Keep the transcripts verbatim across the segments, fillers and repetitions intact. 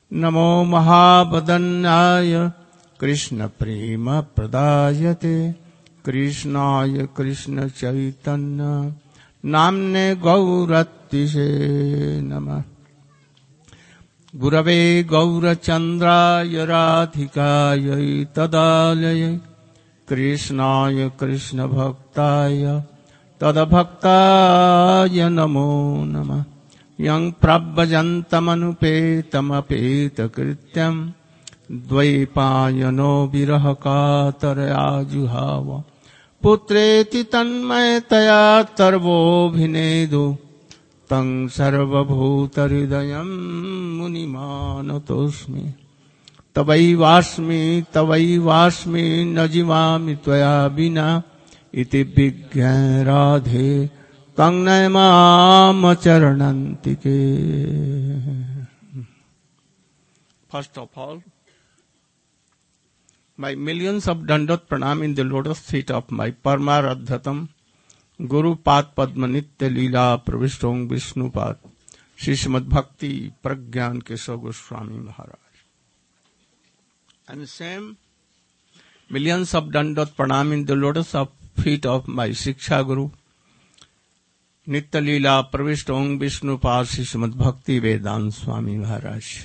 नमो महावदन्याय कृष्ण प्रेम प्रदायते कृष्णाय कृष्ण चैतन्य नाम्ने गौरतिसे नमः। गुरवे गौरचन्द्राय राधिकायै तदालये कृष्णाय कृष्ण भक्ताय तदभक्ताय नमो नमः। यं प्रव्रजन्तमनुपेतमपेतकृत्यं द्वैपायनो विरह कातरया जुहाव पुत्रेति तन्मयतया तर्वोऽभिनेदु तं सर्वभूतहृदयं मुनिमानतोऽस्मि। तवैवास्मि तवैवास्मि न जीवामि त्वया विना इति विज्ञाय राधे तं नयमामचरणन्तिके। First of all, my millions of dandot pranam in the lotus feet of my Paramaradhatam Guru Pad Padma Nitya Leela Pravishthong Vishnupad Shri Srimad Bhakti Pragyan Keshav Goswami Maharaj. And same millions of dandot pranam in the lotus of feet of my Shiksha Guru Nitya Leela Pravishthong Vishnupad Shri Srimad Bhakti Vedanta Swami Maharaj.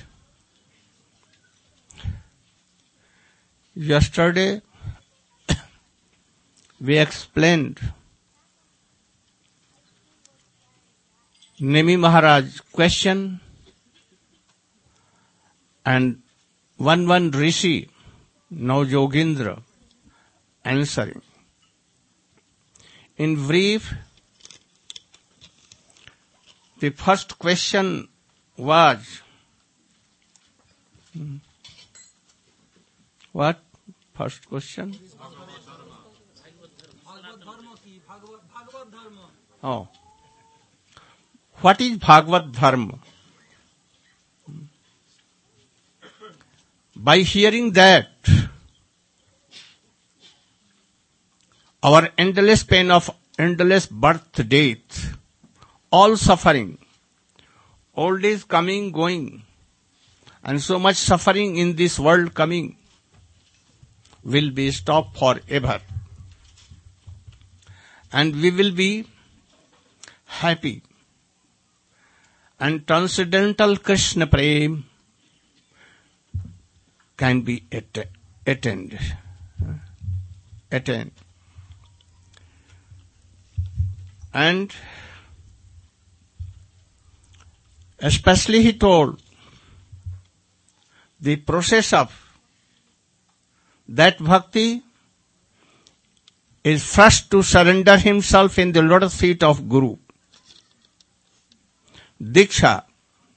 Yesterday we explained Nemi Maharaj question and one one Rishi, now Yogendra, answering. In brief, the first question was, what? First question? Oh. What is Bhagavad Dharma? By hearing that, our endless pain of endless birth, death, all suffering, old age coming, going, and so much suffering in this world coming, will be stopped forever. And we will be happy. And transcendental Krishna Prem can be att- attained. Attained. And especially he told the process of that bhakti is first to surrender himself in the lotus feet of Guru, Diksha,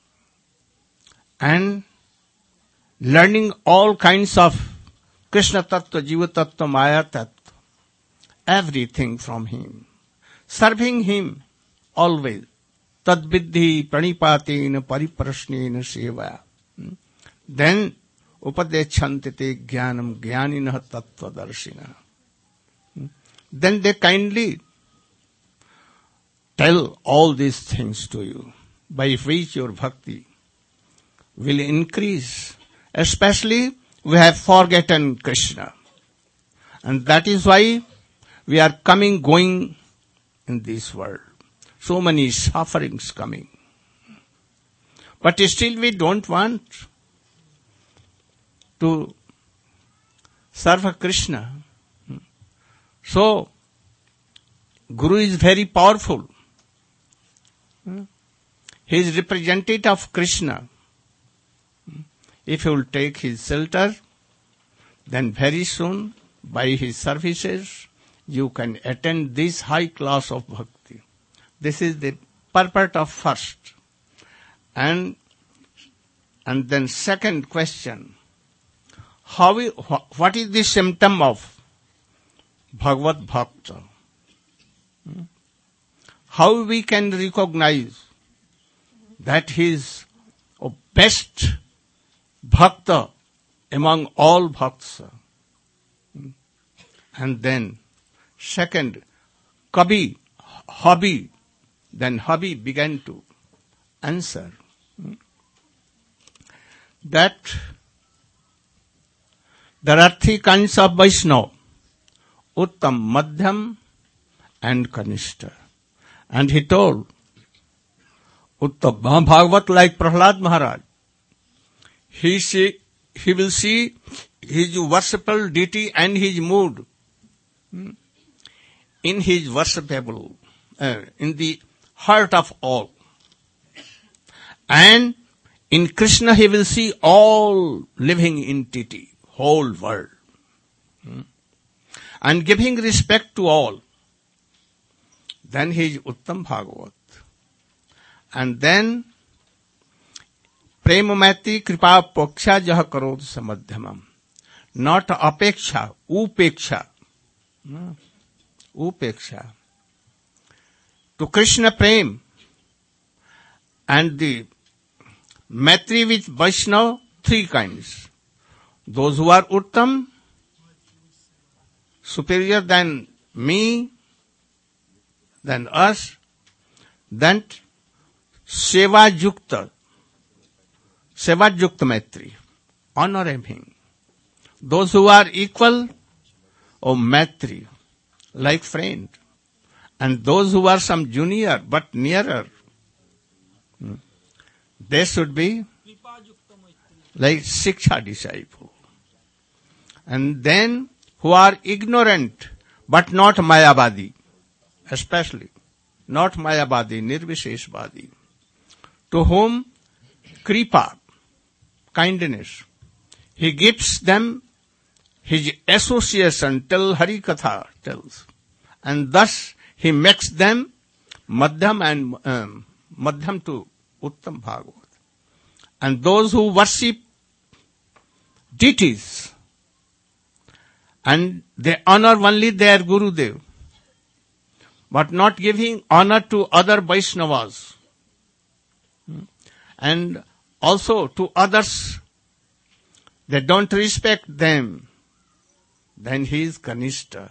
and learning all kinds of Krishna Tattva, Jiva Tattva, Maya Tattva, everything from him, serving him always. Tad viddhi pranipatina pariprasnena sevaya. Then upadechantite jnanam jnaninah tattva darshina. Then they kindly tell all these things to you, by which your bhakti will increase. Especially we have forgotten Krishna. And that is why we are coming, going in this world. So many sufferings coming. But still we don't want to serve Krishna. So, Guru is very powerful. He is representative of Krishna. If you will take his shelter, then very soon, by his services, you can attain this high class of bhakti. This is the purport of first. And, and then second question, how we, what is the symptom of Bhagavad Bhakta? How we can recognize that he is a best Bhakta among all Bhaktas? And then second, Kabi, hobby. Then hobby began to answer. that there are three kinds of Vaishnava: Uttam, Madhyam, and Kanishta. And he told Uttam Bhagavat, like Prahlad Maharaj, he see, he will see his worshipable deity and his mood in his worshipable, uh, in the heart of all. And in Krishna he will see all living entity, whole world. And giving respect to all. Then he is Uttam Bhagavat. And then Premamati Kripa Poksha Jaha Karod Samadhyamam. Not Apeksha, Upeksha. Upeksha. To Krishna Prem. And the Maitri with Vaishnava, three kinds. Those who are Uttam, superior than me, than us, then Seva Yukta, Seva Yukta Maitri, honor him. Those who are equal, or Maitri, like friend. And those who are some junior but nearer, they should be like Siksha disciple. And then who are ignorant but not Mayavadi, especially not Mayavadi, Nirvisheshvadi, to whom Kripa, kindness, he gives them his association till Hari Katha tells, and thus he makes them Madhyam and um, Madhyam to Uttam Bhagavat. And those who worship deities and they honor only their Gurudev, but not giving honor to other Vaishnavas and also to others, they don't respect them, then he is Kanishta.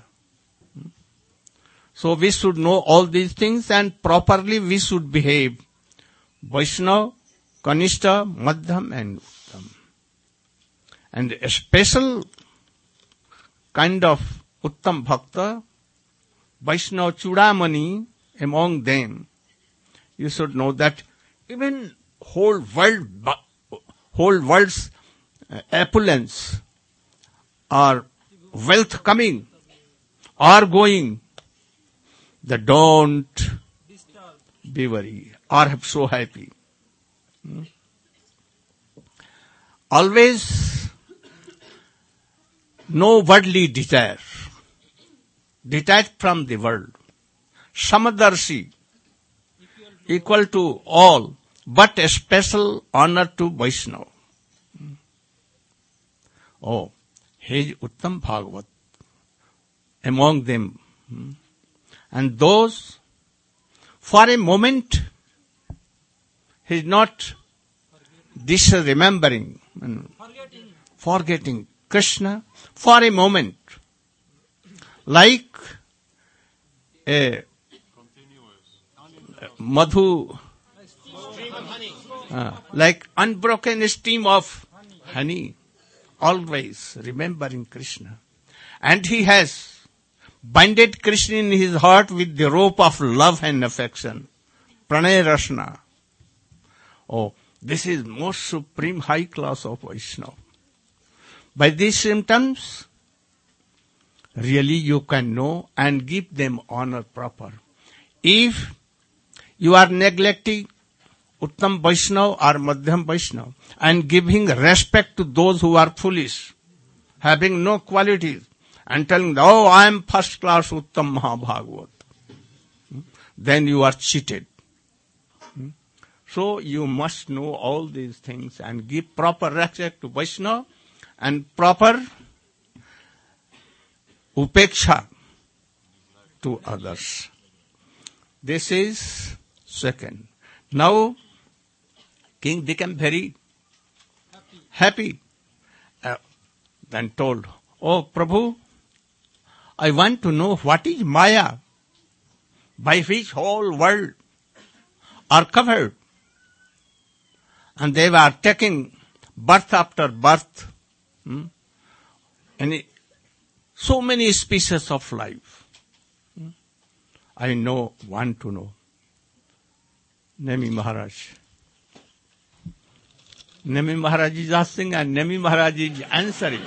So we should know all these things and properly we should behave. Vaishnava, Kanishta, Madhyam and Uttam. And a special kind of Uttam Bhakta, Vaishnava Chudamani, among them, you should know that even whole world, whole world's opulence or wealth coming or going, they don't be worried or so happy. Hmm? Always no worldly desire, detached from the world. Samadarshi, equal to all, but a special honor to Vaishnava. Oh, he is Uttam Bhagavat among them. And those, for a moment, he is not disremembering, forgetting. forgetting Krishna for a moment. Like a madhu, uh, like unbroken stream of honey, always remembering Krishna. And he has binded Krishna in his heart with the rope of love and affection. Pranay Rasna. Oh, this is most supreme high class of Vaishnava. By these symptoms, really you can know and give them honor proper. If you are neglecting Uttam Vaishnava or Madhyam Vaishnava and giving respect to those who are foolish, having no qualities, and telling them, oh, I am first class Uttam Mahabhagavat, then you are cheated. So you must know all these things and give proper respect to Vaishnava and proper upeksha to others. This is second. Now, king became very happy. happy. Uh, then told, oh Prabhu, I want to know what is Maya, by which whole world are covered. And they were taking birth after birth, hmm? and so many species of life. Hmm? I know, want to know. Nemi Maharaj. Nemi Maharaj is asking and Nemi Maharaj is answering.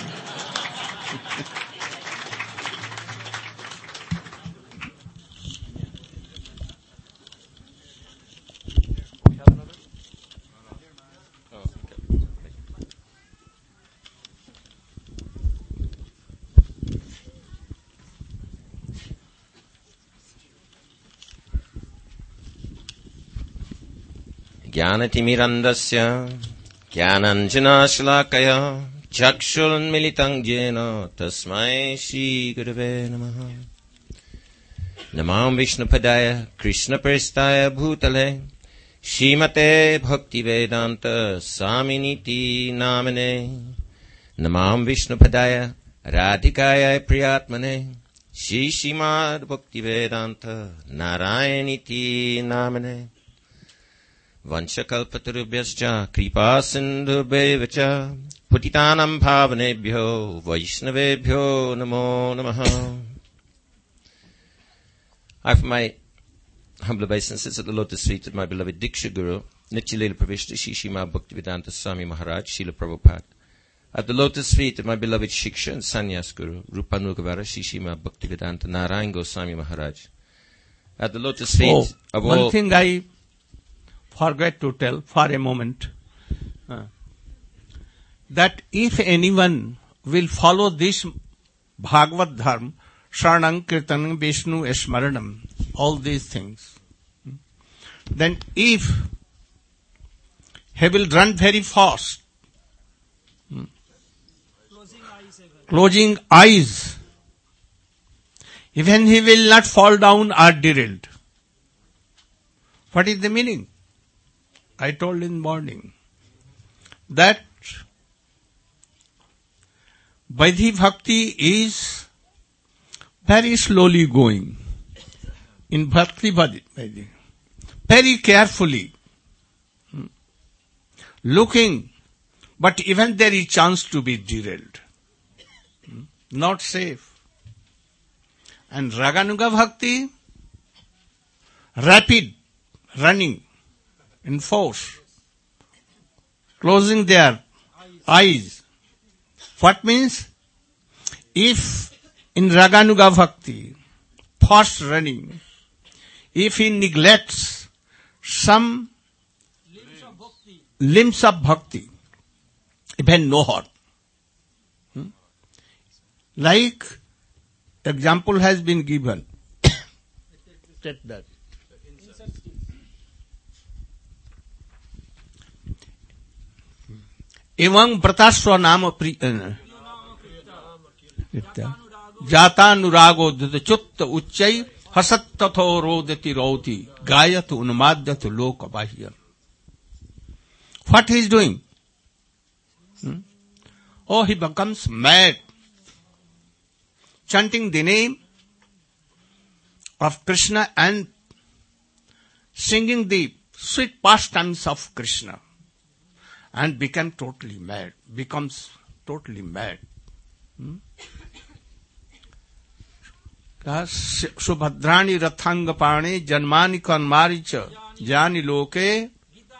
ज्ञानतिमिरन्दस्य ज्ञानाञ्जनाशलाकया चक्षुर्मिलितं येन तस्मै श्रीगुरवे नमः। नमामि विष्णुपदाय कृष्णप्रेष्ठाय भूतले श्रीमते भक्तिवेदान्त स्वामिनीति नामने। नमामि विष्णुपदाय राधिकाय प्रियात्मने श्री श्रीमद् भक्तिवेदान्त नारायणीति नामने। वंशकल्पतरुभ्यश्च कृपा सिन्धुभ्यैव च पतितानां पावनेभ्यो वैष्णवेभ्यो नमो नमः। I offer my humble obeisances at the lotus feet of my beloved Diksha Guru, Nityalila Pravishta Shri Srimad Bhaktivedanta Swami Maharaj, Srila Prabhupada. At the lotus feet of my beloved Shiksha and Sannyas Guru, Rupanugavara Shri Srimad Bhaktivedanta Narayan Goswami Maharaj. At the lotus feet oh, of one all... One thing I forget to tell for a moment, uh, that if anyone will follow this Bhagavad Dharma, Shranam, Kirtanam, Vishnu, Smaranam, all these things, then if he will run very fast, closing eyes, closing eyes, even he will not fall down or derailed. What is the meaning? I told in morning that Vaidhi Bhakti is very slowly going. In Bhakti Vaidhi, very carefully looking, but even there is chance to be derailed. Not safe. And Raganuga Bhakti, rapid, running, in force, closing their eyes. What means? If in Raganuga Bhakti, fast running, if he neglects some limbs of bhakti, limbs of bhakti even no harm. Hmm? Like example has been given. Take that. एवं व्रतास्व नाम जातानुरागो च्युत उच्चै हसत तथो रोदति रौति गायत उन्माद्यत लोक बाह्य. What he is doing? Hmm? Oh, he becomes mad, chanting the name of Krishna and singing the sweet pastimes of Krishna, and become totally mad, becomes totally mad. Hmm? Subhadrani rathangapane janmani kanmari cha jani loke.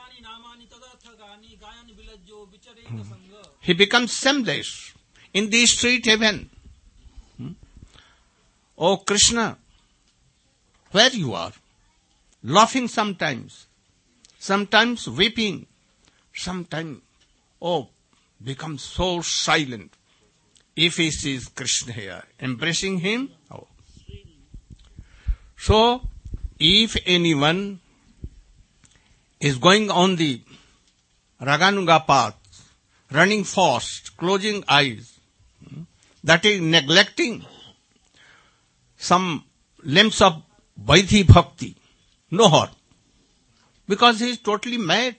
Hmm. He becomes shameless in the street heaven. Hmm? Oh Krishna, where you are? Laughing sometimes, sometimes weeping, sometimes, oh, becomes so silent. If he sees Krishna here, embracing him, oh. So, if anyone is going on the Raganuga path, running fast, closing eyes, that is neglecting some limbs of Vaidhi Bhakti, no harm, because he is totally mad.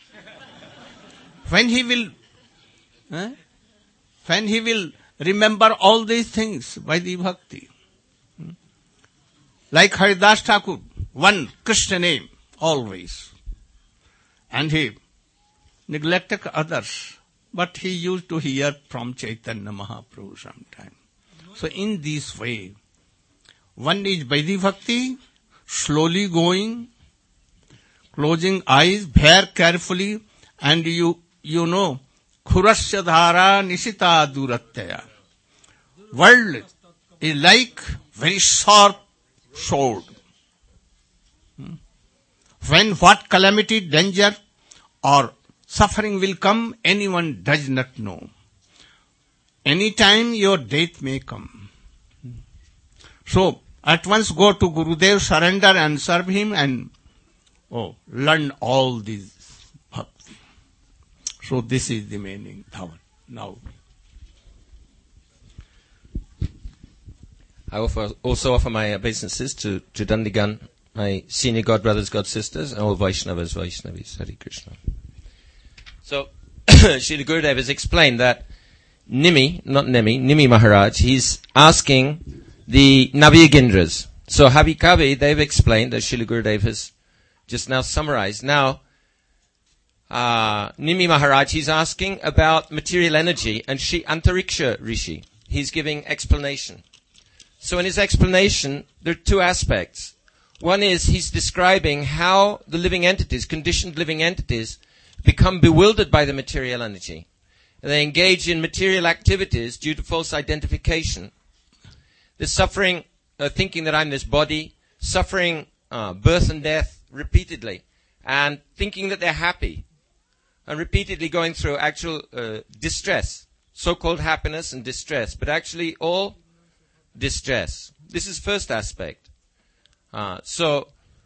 When he will, eh, when he will remember all these things by the bhakti, hmm? Like Haridas Thakur, one Krishna name always, and he neglected others, but he used to hear from Chaitanya Mahaprabhu sometime. So in this way, one is Vaidhi Bhakti, slowly going, closing eyes very carefully, and you, you know, Khurasya Dhara Nishita Duratyaya. World is like very sharp sword. When what calamity, danger or suffering will come, anyone does not know. Anytime your death may come. So, at once go to Gurudev, surrender and serve him, and oh, learn all these bhakti. So this is the meaning now. I offer, also offer my obeisances to, to Dandigan, my senior god brothers, god sisters, and all Vaishnavas, Vaishnavis. Hare Krishna. So, Srila Gurudev has explained that Nimi, not Nemi, Nimi Maharaj, he's asking the Navayogindras. So, Havi Kavi, they've explained, as Srila Gurudev has just now summarized. Now, uh, Nimi Maharaj, he's asking about material energy, and Shri Antariksha Rishi, he's giving explanation. So in his explanation, there are two aspects. One is he's describing how the living entities, conditioned living entities, become bewildered by the material energy. And they engage in material activities due to false identification. They're suffering, uh, thinking that I'm this body, suffering uh, birth and death repeatedly, and thinking that they're happy, and repeatedly going through actual uh, distress, so-called happiness and distress, but actually all distress. This is first aspect. Uh, so,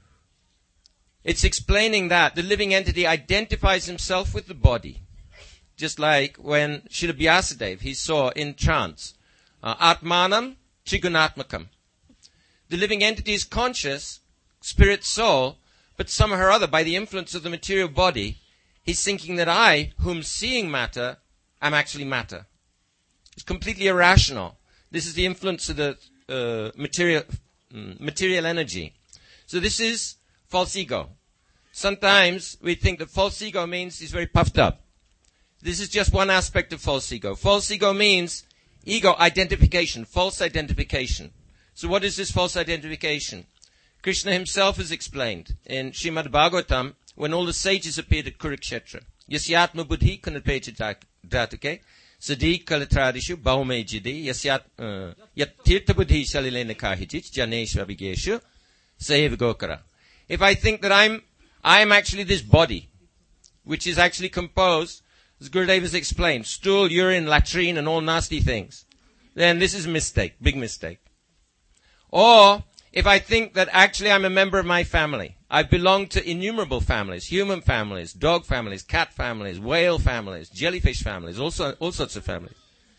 it's explaining that the living entity identifies himself with the body. Just like when Srila Vyasadeva, he saw in trance, uh, Atmanam Trigunatmakam. The living entity is conscious, spirit, soul, but somehow or other, by the influence of the material body, he's thinking that I, whom seeing matter, am actually matter. It's completely irrational. This is the influence of the uh, material mm, material energy. So this is false ego. Sometimes we think that false ego means he's very puffed up. This is just one aspect of false ego. False ego means ego identification, false identification. So what is this false identification? Krishna himself has explained in Srimad Bhagavatam when all the sages appeared at Kurukshetra. Yasyatma buddhi kanapechita dhatake. Sadi kalatradishu baume jidi yasyat yat tirtha buddhi salilena kahijich janeshva vigeshu save gokara. If I think that I'm I am actually this body, which is actually composed, as Gurudev has explained, stool, urine, latrine, and all nasty things, then this is a mistake, big mistake. Or if I think that actually I'm a member of my family, I belong to innumerable families, human families, dog families, cat families, whale families, jellyfish families, also all sorts of families.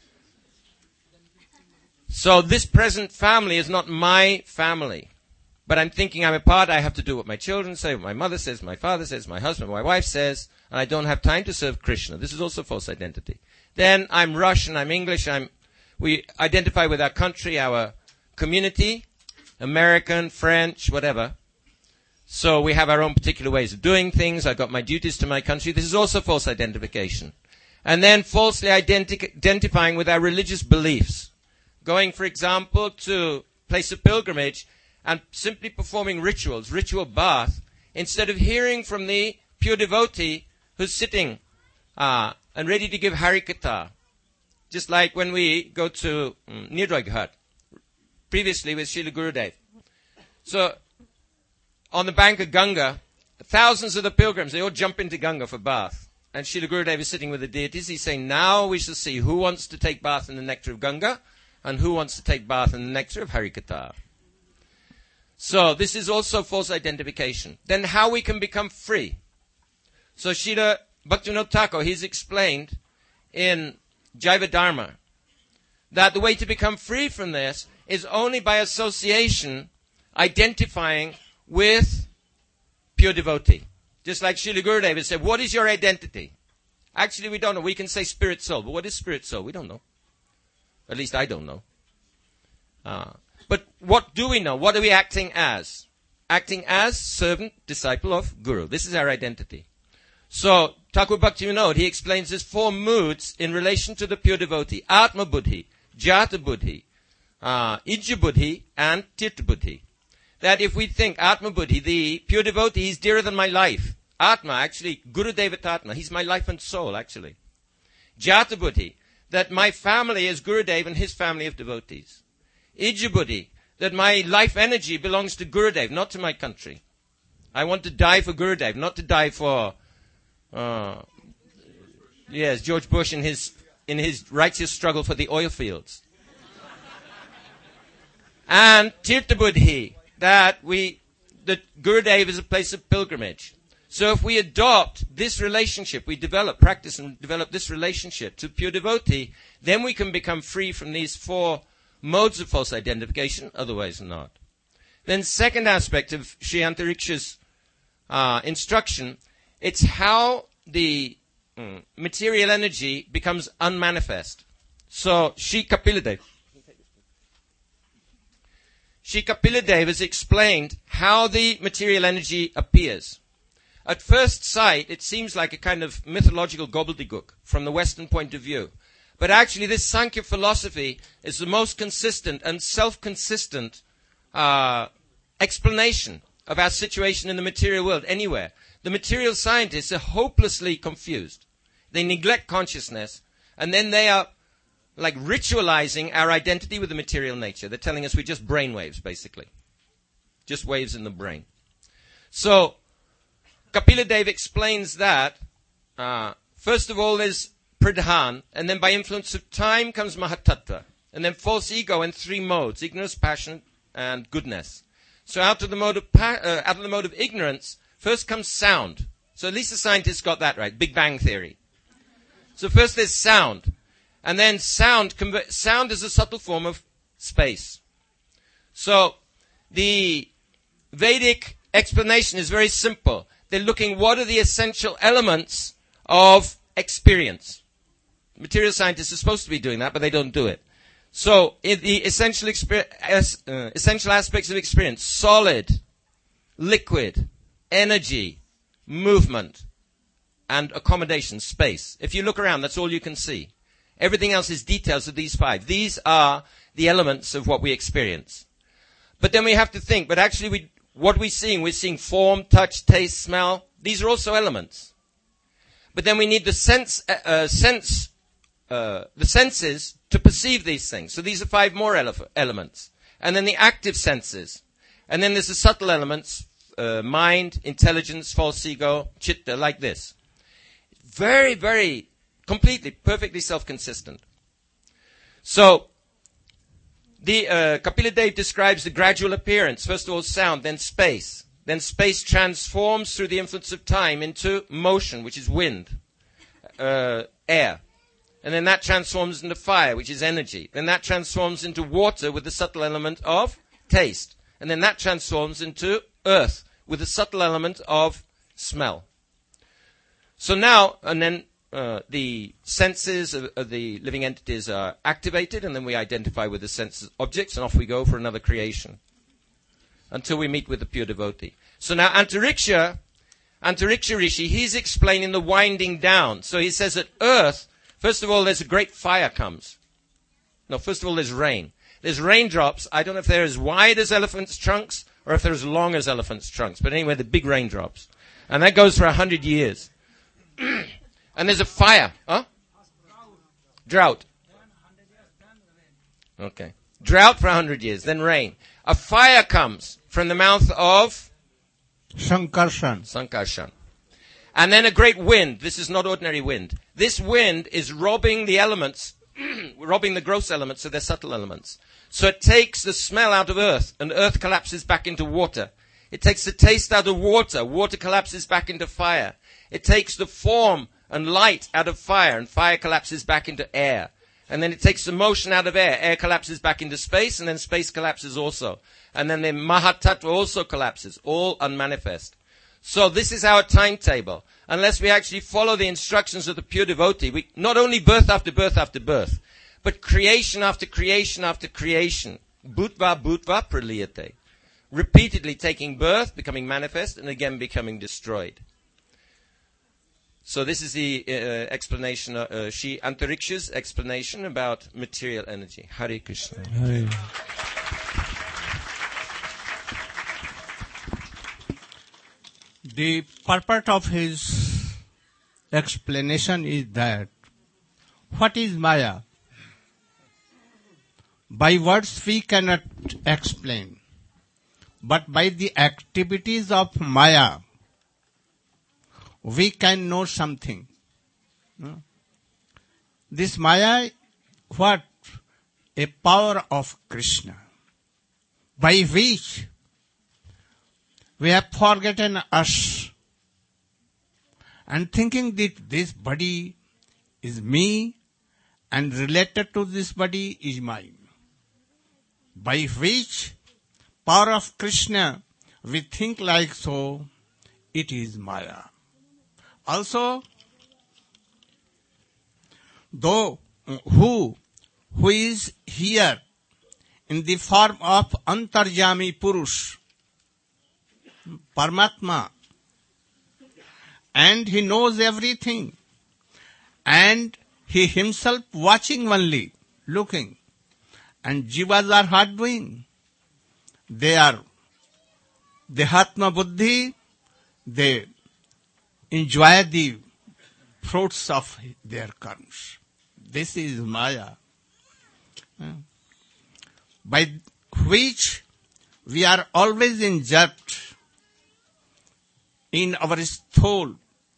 So this present family is not my family. But I'm thinking I'm a part, I have to do what my children say, what my mother says, my father says, my husband, my wife says, and I don't have time to serve Krishna. This is also false identity. Then I'm Russian, I'm English, I'm, we identify with our country, our community, American, French, whatever. So we have our own particular ways of doing things. I've got my duties to my country. This is also false identification. And then falsely identi- identifying with our religious beliefs. Going, for example, to place of pilgrimage and simply performing rituals, ritual bath, instead of hearing from the pure devotee who's sitting uh, and ready to give Harikatha. Just like when we go to um, Nirdoy Ghat, previously with Srila Gurudev. So, on the bank of Ganga, thousands of the pilgrims, they all jump into Ganga for bath. And Srila Gurudev is sitting with the deities. He's saying, now we shall see who wants to take bath in the nectar of Ganga and who wants to take bath in the nectar of Harikatha. So, this is also false identification. Then how we can become free. So, Srila Bhaktivinoda Thakur, he's explained in Jaiva Dharma that the way to become free from this is only by association, identifying with pure devotee. Just like Srila Gurudev has said, what is your identity? Actually, we don't know. We can say spirit soul, but what is spirit soul? We don't know. At least I don't know. Uh, but what do we know? What are we acting as? Acting as servant, disciple of Guru. This is our identity. So, Thakur Bhaktivinoda, he explains there's four moods in relation to the pure devotee. Atma Buddhi, Jata Buddhi, uh, Ijja Buddhi, and Tirtha Buddhi. That if we think Atma Buddhi, the pure devotee, is dearer than my life. Atma, actually, Guru Devatatma, he's my life and soul, actually. Jata Buddhi, that my family is Gurudev and his family of devotees. Ijja Buddhi, that my life energy belongs to Gurudev, not to my country. I want to die for Gurudev, not to die for, uh, yes, George Bush in his, in his righteous struggle for the oil fields. And Tirtha Buddhi, that we, that Gurudev is a place of pilgrimage. So if we adopt this relationship, we develop, practice and develop this relationship to pure devotee, then we can become free from these four modes of false identification, otherwise not. Then second aspect of Sri Antariksha's uh, instruction, it's how the mm, material energy becomes unmanifest. So Sri Kapila Sri Kapila Dev has explained how the material energy appears. At first sight, it seems like a kind of mythological gobbledygook from the Western point of view. But actually, this Sankhya philosophy is the most consistent and self-consistent uh, explanation of our situation in the material world anywhere. The material scientists are hopelessly confused. They neglect consciousness, and then they are like ritualizing our identity with the material nature. They're telling us we're just brain waves, basically. Just waves in the brain. So, Kapila Dev explains that, uh, first of all, there's Pradhan, and then by influence of time comes Mahatattva, and then false ego in three modes, ignorance, passion, and goodness. So out of the mode of, pa- uh, out of the mode of ignorance, first comes sound. So at least the scientists got that right, Big Bang Theory. So first there's sound, and then sound, conver- sound is a subtle form of space. So the Vedic explanation is very simple. They're looking what are the essential elements of experience. Material scientists are supposed to be doing that, but they don't do it. So, in the essential, exper- uh, essential aspects of experience, solid, liquid, energy, movement, and accommodation, space. If you look around, that's all you can see. Everything else is details of these five. These are the elements of what we experience. But then we have to think, but actually we, what we're seeing, we're seeing form, touch, taste, smell. These are also elements. But then we need the sense, uh, uh, sense, uh, the senses to perceive these things. So these are five more ele- elements. And then the active senses. And then there's the subtle elements, uh, mind, intelligence, false ego, chitta, like this. Very, very, completely, perfectly self-consistent. So, the uh, Kapila Dev describes the gradual appearance. First of all, sound, then space. Then space transforms through the influence of time into motion, which is wind, uh, air. And then that transforms into fire, which is energy. Then that transforms into water with the subtle element of taste. And then that transforms into earth with the subtle element of smell. So now, and then uh, the senses of, of the living entities are activated, and then we identify with the sense objects, and off we go for another creation until we meet with the pure devotee. So now Antariksha, Antariksha Rishi, he's explaining the winding down. So he says that earth, first of all, there's a great fire comes. No, first of all, there's rain. There's raindrops. I don't know if they're as wide as elephants' trunks or if they're as long as elephants' trunks. But anyway, the big raindrops. And that goes for a hundred years. And there's a fire. Huh? Drought. Okay. Drought for a hundred years, then rain. A fire comes from the mouth of Sankarshan. Sankarshan. And then a great wind. This is not ordinary wind. This wind is robbing the elements, robbing the gross elements of their subtle elements. So it takes the smell out of earth, and earth collapses back into water. It takes the taste out of water. Water collapses back into fire. It takes the form and light out of fire, and fire collapses back into air. And then it takes the motion out of air. Air collapses back into space, and then space collapses also. And then the Mahatattva also collapses, all unmanifest. So this is our timetable. Unless we actually follow the instructions of the pure devotee, we not only birth after birth after birth, but creation after creation after creation. Bhutva bhutva praliyate. Repeatedly taking birth, becoming manifest, and again becoming destroyed. So this is the uh, explanation, uh, uh, Shri Antariksha's explanation about material energy. Hare Krishna. Hare. The purport of his explanation is that what is Maya? By words we cannot explain, but by the activities of Maya we can know something. No? This Maya, what? A power of Krishna, by which we have forgotten us and thinking that this body is me and related to this body is mine. By which power of Krishna we think like so, it is Maya. Also, though who, who is here in the form of Antarjami Purush, Paramatma, and he knows everything, and he himself watching only, looking, and jivas are what doing? They are Dehatma Buddhi, they enjoy the fruits of their karmas. This is Maya, by which we are always injured in our soul,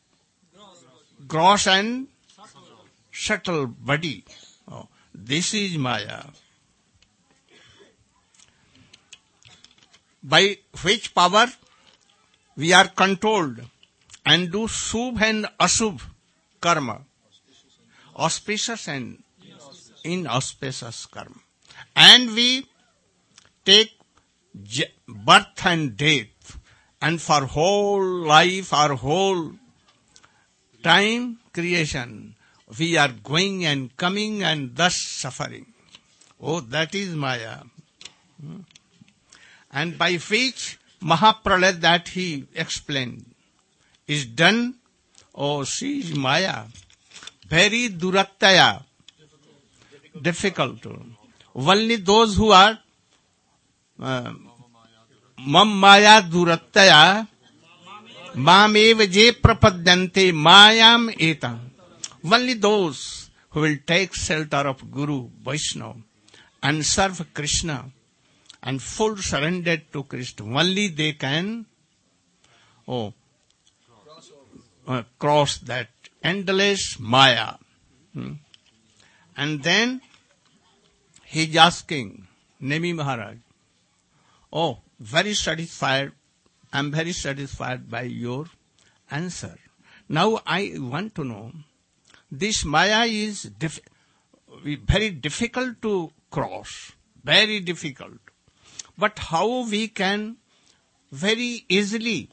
gross and subtle body. Oh, this is Maya, by which power we are controlled and do Shubh and Ashubh karma, auspicious and inauspicious karma. And we take birth and death, and for whole life, our whole time creation, we are going and coming and thus suffering. Oh, that is Maya. And by which Mahapralaya that he explained is done. Oh, she is Maya. Very durattaya. Difficult. Only those who are uh, mam maya durattaya mam eva je prapadyante mayam etam. Only those who will take shelter of Guru, Vaishnava, and serve Krishna and full surrendered to Krishna, only they can oh, uh, cross that endless Maya. Hmm. And then he is asking Nemi Maharaj, oh, very satisfied, I am very satisfied by your answer. Now I want to know, this Maya is diff- very difficult to cross, very difficult. But how we can very easily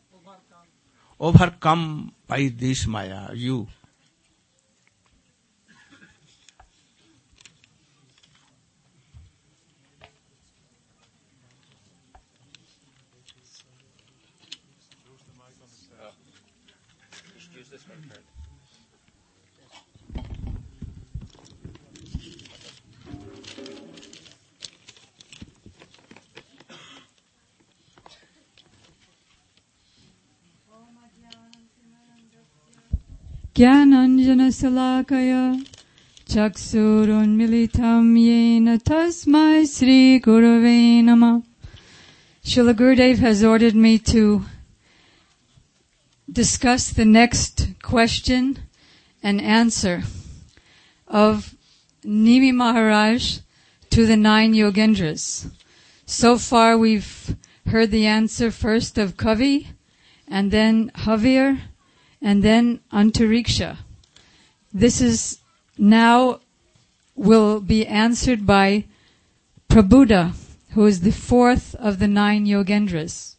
overcome by this Maya, you? Jnananjana Salakaya Chaksurun Militam Yena Tasmai Sri Gurave Namah. Srila Gurudev has ordered me to discuss the next question and answer of Nimi Maharaj to the nine Yogendras. So far we've heard the answer first of Kavi, and then Havir, and then Antariksha. This is now will be answered by Prabuddha, who is the fourth of the nine Yogendras.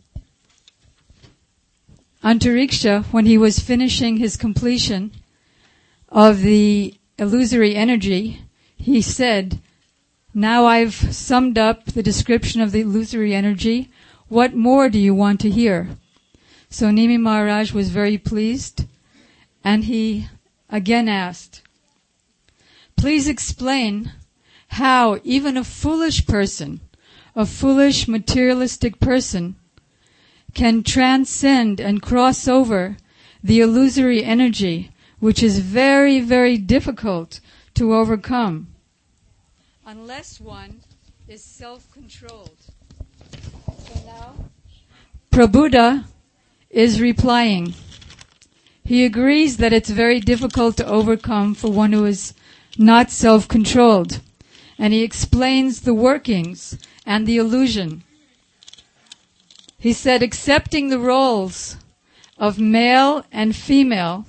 Antariksha, when he was finishing his completion of the illusory energy, he said, now I've summed up the description of the illusory energy. What more do you want to hear? So Nimi Maharaj was very pleased and he again asked, "Please explain how even a foolish person, a foolish materialistic person, can transcend and cross over the illusory energy, which is very, very difficult to overcome, unless one is self-controlled." So now, Prabhupada is replying. He agrees that it's very difficult to overcome for one who is not self-controlled. And he explains the workings and the illusion. He said, accepting the roles of male and female,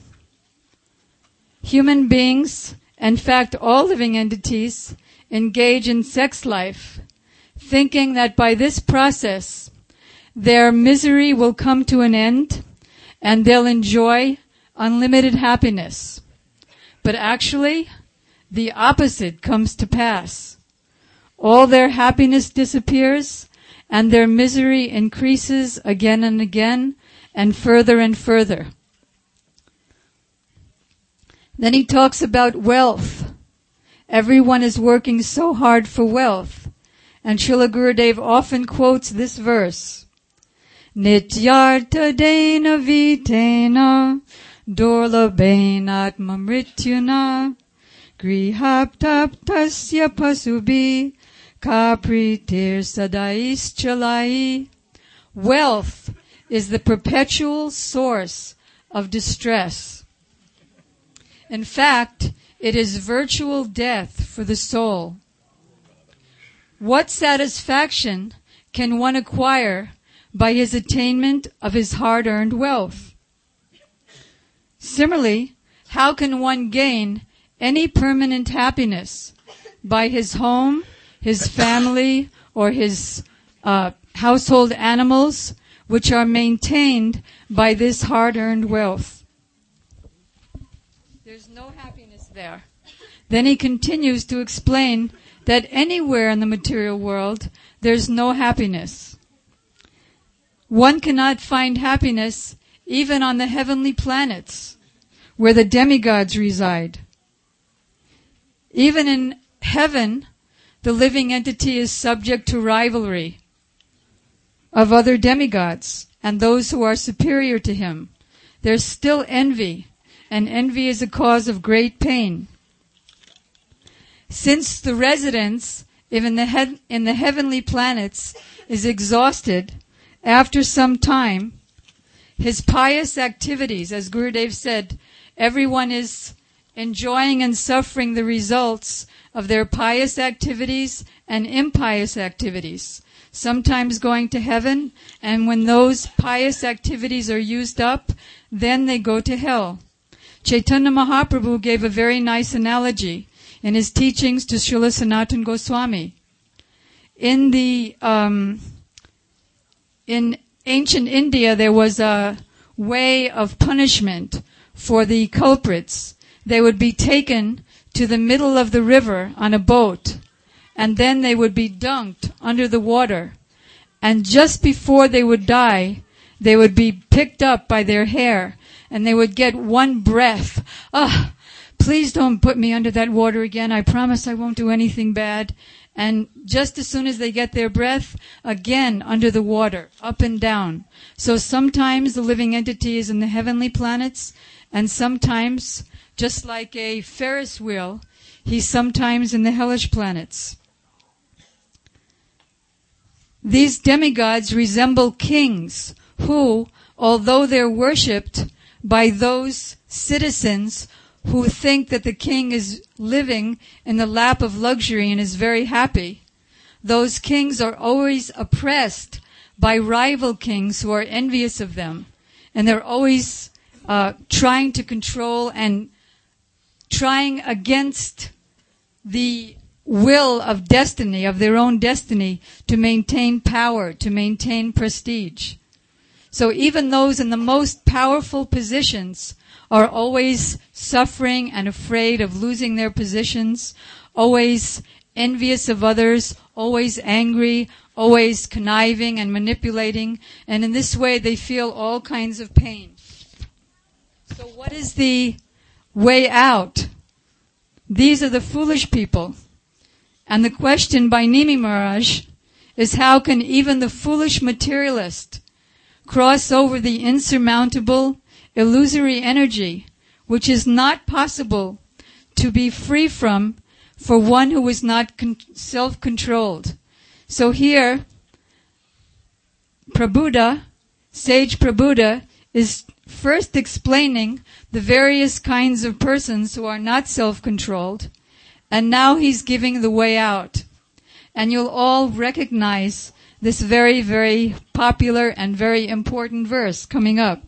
human beings, in fact all living entities, engage in sex life, thinking that by this process their misery will come to an end and they'll enjoy unlimited happiness. But actually, the opposite comes to pass. All their happiness disappears and their misery increases again and again and further and further. Then he talks about wealth. Everyone is working so hard for wealth. And Srila Gurudev often quotes this verse. Nityartha dena vitena dorlabena atmamrityuna grihaptaptasya pasubi kapritir sadaischalai. Wealth is the perpetual source of distress. In fact, it is virtual death for the soul. What satisfaction can one acquire by his attainment of his hard-earned wealth? Similarly, how can one gain any permanent happiness by his home, his family, or his uh, household animals, which are maintained by this hard-earned wealth? There's no happiness there. Then he continues to explain that anywhere in the material world, there's no happiness. One cannot find happiness even on the heavenly planets, where the demigods reside. Even in heaven, the living entity is subject to rivalry of other demigods and those who are superior to him. There's still envy, and envy is a cause of great pain. Since the residence in the, he- in the heavenly planets is exhausted, after some time, his pious activities, as Gurudev said, everyone is enjoying and suffering the results of their pious activities and impious activities, sometimes going to heaven, and when those pious activities are used up, then they go to hell. Chaitanya Mahaprabhu gave a very nice analogy in his teachings to Srila Sanatana Goswami. In the um, in ancient India, there was a way of punishment for the culprits. They would be taken to the middle of the river on a boat, and then they would be dunked under the water. And just before they would die, they would be picked up by their hair, and they would get one breath. Ah, please don't put me under that water again. I promise I won't do anything bad. And just as soon as they get their breath, again under the water, up and down. So sometimes the living entity is in the heavenly planets, and sometimes, just like a Ferris wheel, he's sometimes in the hellish planets. These demigods resemble kings who, although they're worshipped by those citizens who think that the king is living in the lap of luxury and is very happy, those kings are always oppressed by rival kings who are envious of them. And they're always uh, trying to control and trying against the will of destiny, of their own destiny, to maintain power, to maintain prestige. So even those in the most powerful positions are always suffering and afraid of losing their positions, always envious of others, always angry, always conniving and manipulating, and in this way they feel all kinds of pain. So what is the way out? These are the foolish people. And the question by Nimi Maharaj is, how can even the foolish materialist cross over the insurmountable, illusory energy, which is not possible to be free from for one who is not con- self-controlled? So here, Prabhupada, Sage Prabhupada, is first explaining the various kinds of persons who are not self-controlled, and now he's giving the way out. And you'll all recognize this very, very popular and very important verse coming up.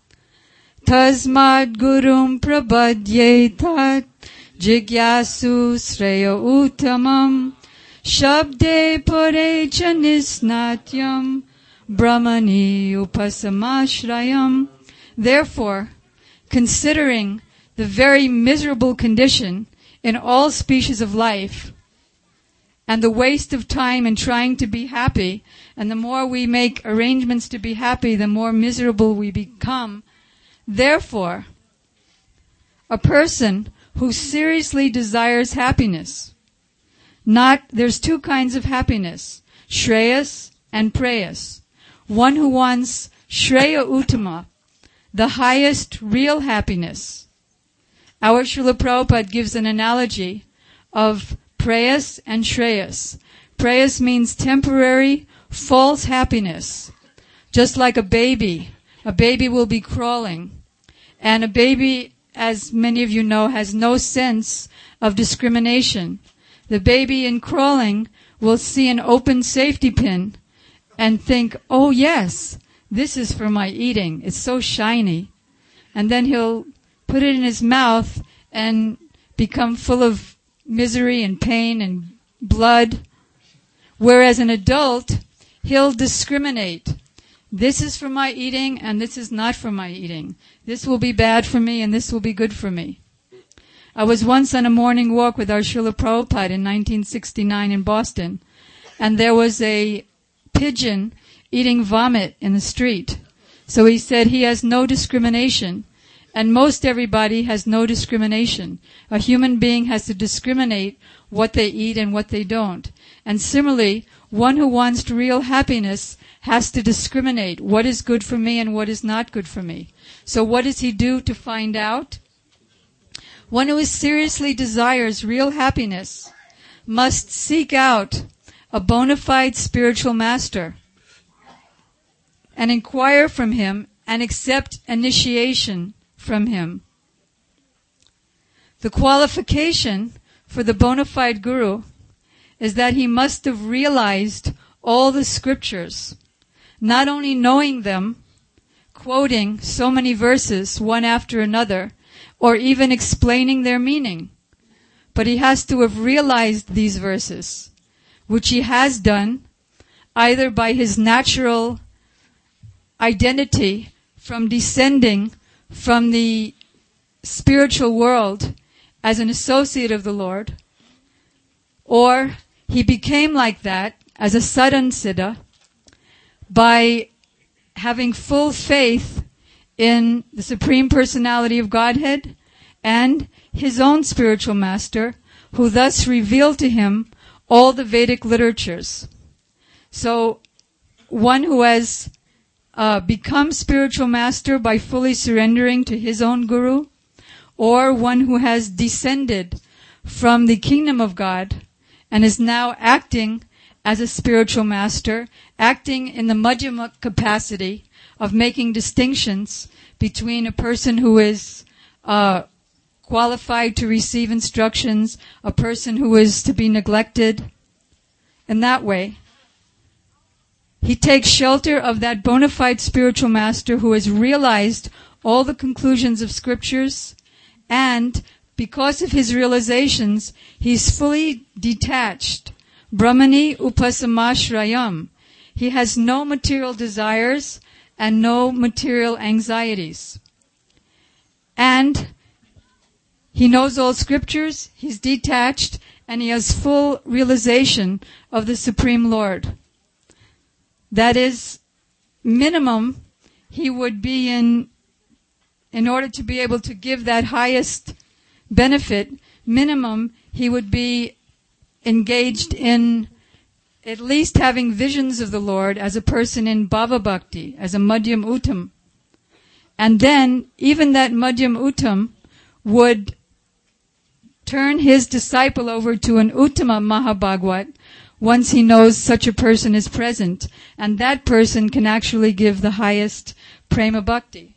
Tasmad gurum prabhadyetat jigyasu sreya uttamam shabde pare chanisnatyam brahmani upasamashrayam. Therefore, considering the very miserable condition in all species of life, and the waste of time in trying to be happy, and the more we make arrangements to be happy, the more miserable we become. Therefore, a person who seriously desires happiness, not, there's two kinds of happiness, Shreyas and Preyas. One who wants Shreya Uttama, the highest real happiness. Our Srila Prabhupada gives an analogy of Preyas and Shreyas. Preyas means temporary, false happiness. Just like a baby. A baby will be crawling. And a baby, as many of you know, has no sense of discrimination. The baby in crawling will see an open safety pin and think, oh yes, this is for my eating. It's so shiny. And then he'll put it in his mouth and become full of misery and pain and blood. Whereas an adult, he'll discriminate. This is for my eating and this is not for my eating. This will be bad for me and this will be good for me. I was once on a morning walk with our Srila Prabhupada in nineteen sixty-nine in Boston, and there was a pigeon eating vomit in the street. So he said he has no discrimination. And most everybody has no discrimination. A human being has to discriminate what they eat and what they don't. And similarly, one who wants real happiness has to discriminate what is good for me and what is not good for me. So what does he do to find out? One who seriously desires real happiness must seek out a bona fide spiritual master and inquire from him and accept initiation from him. The qualification for the bona fide guru is that he must have realized all the scriptures, not only knowing them, quoting so many verses one after another, or even explaining their meaning, but he has to have realized these verses, which he has done either by his natural identity from descending from the spiritual world as an associate of the Lord, or he became like that as a sadhan siddha by having full faith in the Supreme Personality of Godhead and his own spiritual master, who thus revealed to him all the Vedic literatures. So one who has uh, become spiritual master by fully surrendering to his own guru, or one who has descended from the kingdom of God and is now acting as a spiritual master, acting in the madhyama capacity of making distinctions between a person who is uh, qualified to receive instructions, a person who is to be neglected. In that way, he takes shelter of that bona fide spiritual master who has realized all the conclusions of scriptures, and because of his realizations, he's fully detached. Brahmani upasamashrayam. He has no material desires and no material anxieties. And he knows all scriptures, he's detached, and he has full realization of the Supreme Lord. That is, minimum, he would be in in order to be able to give that highest benefit, minimum, he would be engaged in at least having visions of the Lord as a person in Bhava Bhakti, as a Madhyam Uttam. And then, even that Madhyam Uttam would turn his disciple over to an Uttama Mahabhagwat once he knows such a person is present. And that person can actually give the highest Prema Bhakti.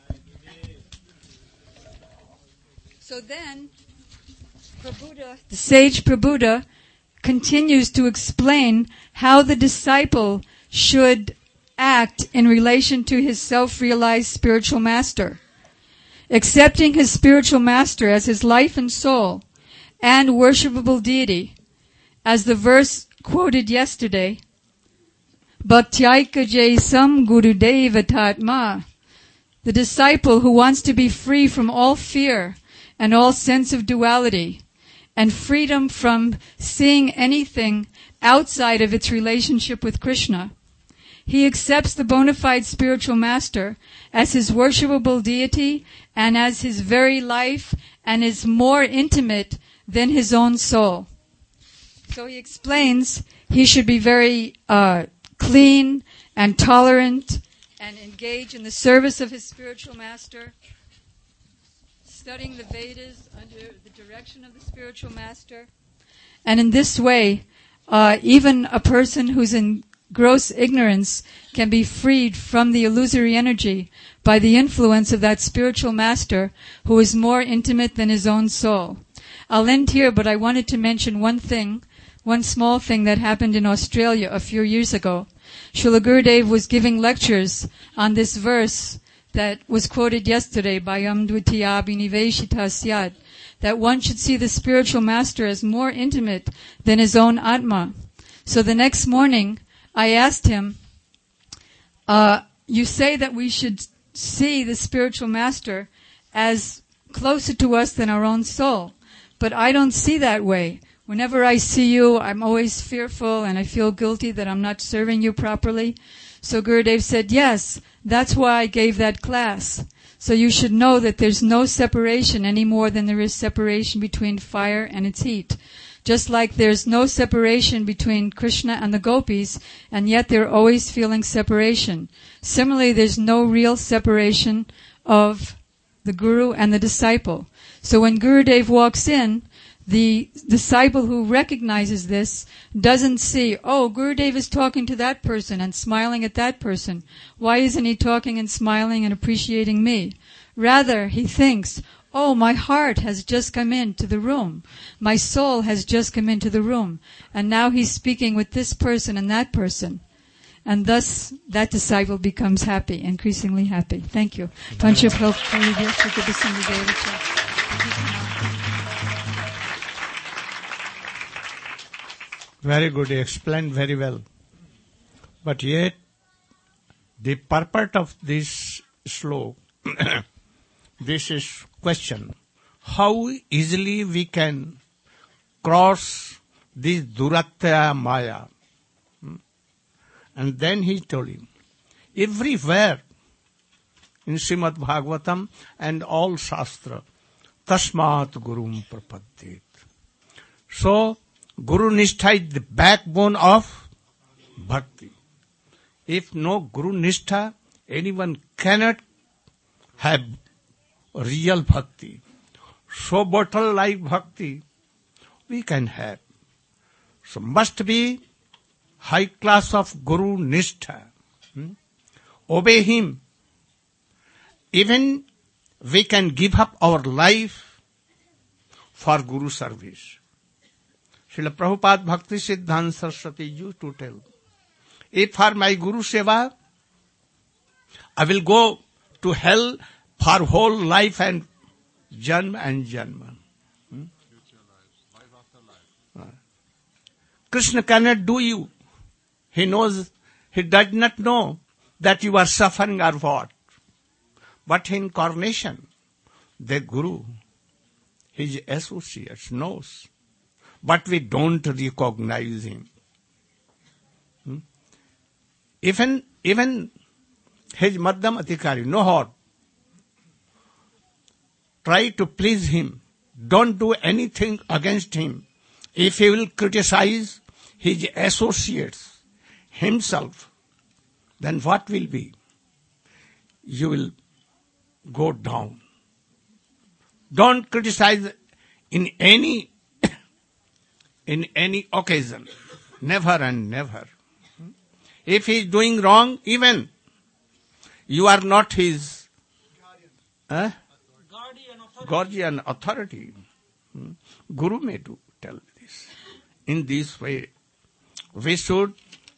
So then, Prabhupada, the sage Prabhupada, continues to explain how the disciple should act in relation to his self-realized spiritual master. Accepting his spiritual master as his life and soul and worshipable deity, as the verse quoted yesterday, Bhaktiaika Jaisam Gurudeva Tatma, the disciple who wants to be free from all fear and all sense of duality, and freedom from seeing anything outside of its relationship with Krishna. He accepts the bona fide spiritual master as his worshipable deity and as his very life, and is more intimate than his own soul. So he explains he should be very uh, clean and tolerant and engage in the service of his spiritual master, studying the Vedas under the direction of the spiritual master. And in this way, uh, even a person who's in gross ignorance can be freed from the illusory energy by the influence of that spiritual master who is more intimate than his own soul. I'll end here, but I wanted to mention one thing, one small thing that happened in Australia a few years ago. Srila Gurudev was giving lectures on this verse that was quoted yesterday by Yam Dvitiya Abhiniveshita Syat, that one should see the spiritual master as more intimate than his own Atma. So the next morning, I asked him, uh, you say that we should see the spiritual master as closer to us than our own soul, but I don't see that way. Whenever I see you, I'm always fearful and I feel guilty that I'm not serving you properly. So Gurudev said, yes, that's why I gave that class. So you should know that there's no separation any more than there is separation between fire and its heat. Just like there's no separation between Krishna and the gopis, and yet they're always feeling separation. Similarly, there's no real separation of the guru and the disciple. So when Gurudev walks in, the disciple who recognizes this doesn't see, oh, Gurudev is talking to that person and smiling at that person. Why isn't he talking and smiling and appreciating me? Rather, he thinks, oh, my heart has just come into the room. My soul has just come into the room. And now he's speaking with this person and that person. And thus, that disciple becomes happy, increasingly happy. Thank you. Very good, he explained very well. But yet, the purport of this slok, this is question, how easily we can cross this Duratya Maya. And then he told him, everywhere in Srimad Bhagavatam and all Shastra, Tasmat Gurum Prapadyet. So, Guru Nishtha is the backbone of Bhakti. If no Guru Nishtha, anyone cannot have real Bhakti. So bottle-like Bhakti we can have. So must be high class of Guru Nishtha. Hmm? Obey him. Even we can give up our life for Guru service. Srila Prabhupada Bhakti Siddhanta Saraswati used to tell, if for my Guru Seva, I will go to hell for whole life and janma and janma. Hmm? Krishna cannot do you. He knows, he does not know that you are suffering or what. But incarnation, the Guru, his associates knows. But we don't recognize him. Hmm? Even, even his Madhyam Adhikari, know what? try to please him. Don't do anything against him. If he will criticize his associates, himself, then what will be? You will go down. Don't criticize in any in any occasion. Never and never. If he is doing wrong, even you are not his uh, guardian authority. Guru may do tell this. In this way, we should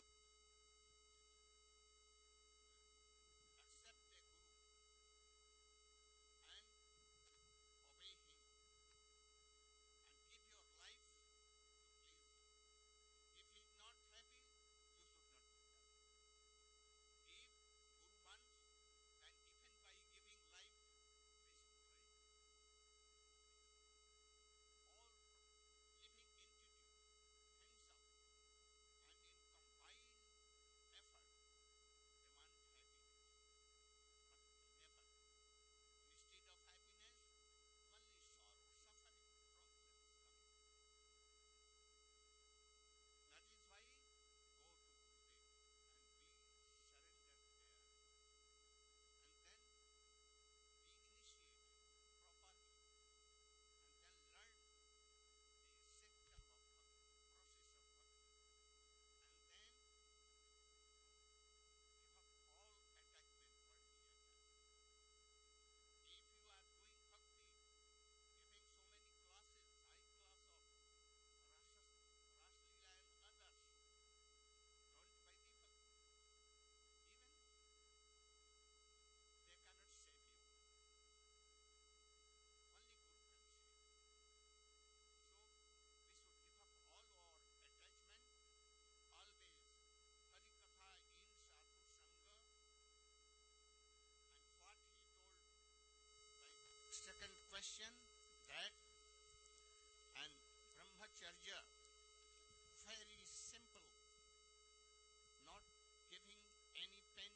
second question that and brahmacharya, very simple, not giving any pain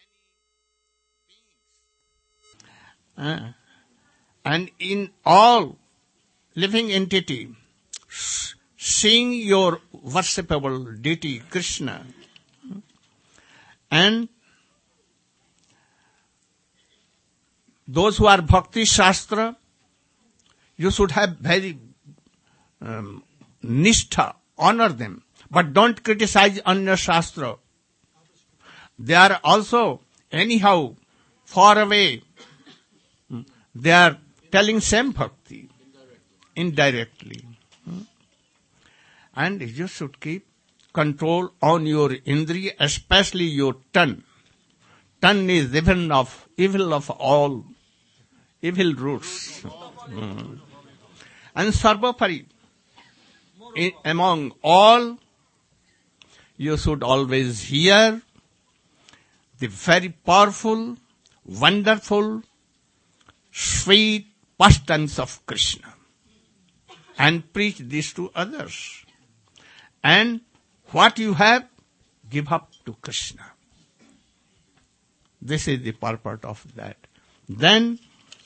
to any beings. Uh, and in all living entity, seeing your worshipable deity Krishna, and those who are Bhakti Shastra, you should have very um, nishtha, honor them. But don't criticize Anya Shastra. They are also, anyhow, far away. They are telling same Bhakti, indirectly. And you should keep control on your indriya, especially your tongue. Tongue is even of evil of all evil roots. Mm. And Sarvapari, in, among all, you should always hear the very powerful, wonderful, sweet pastimes of Krishna and preach this to others. And what you have, give up to Krishna. This is the purport of that. Then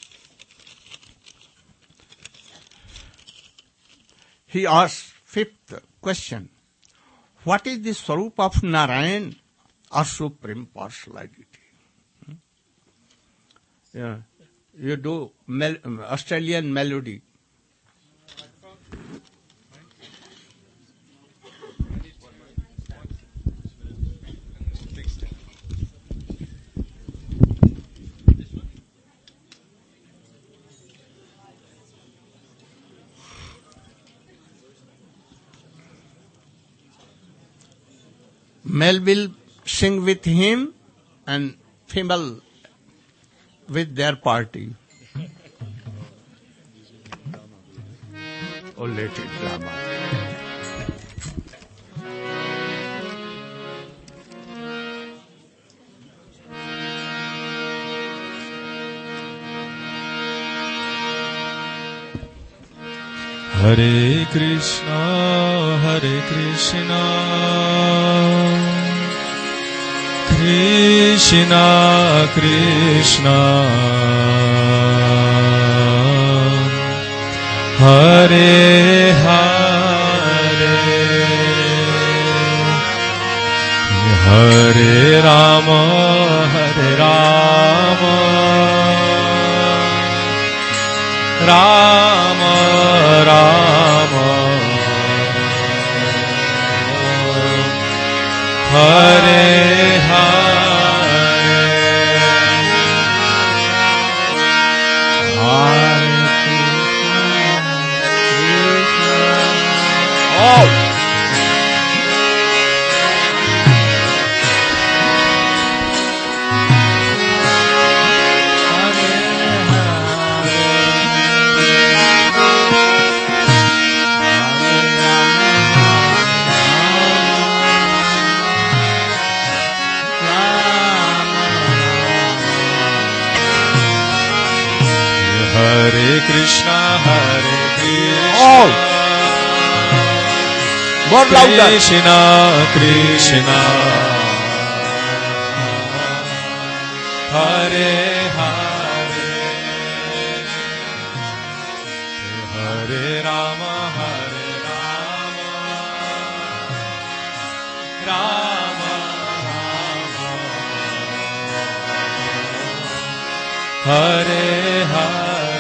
he asks fifth question. What is the Swarup of Narayan or supreme personality? Hmm? Yeah. You do mel- Australian melody. Male will sing with him and female with their party. Oh, let it drama. Hare Krishna, Hare Krishna, Krishna Krishna, Hare Hare Hare Rama Hare Rama Rama Rama Hare Hare All. Hare Krishna, Hare Krishna. All. More louder. Krishna, Krishna. Hare Hare. Hare Rama, Hare Rama. Rama, Rama. Hare Hare.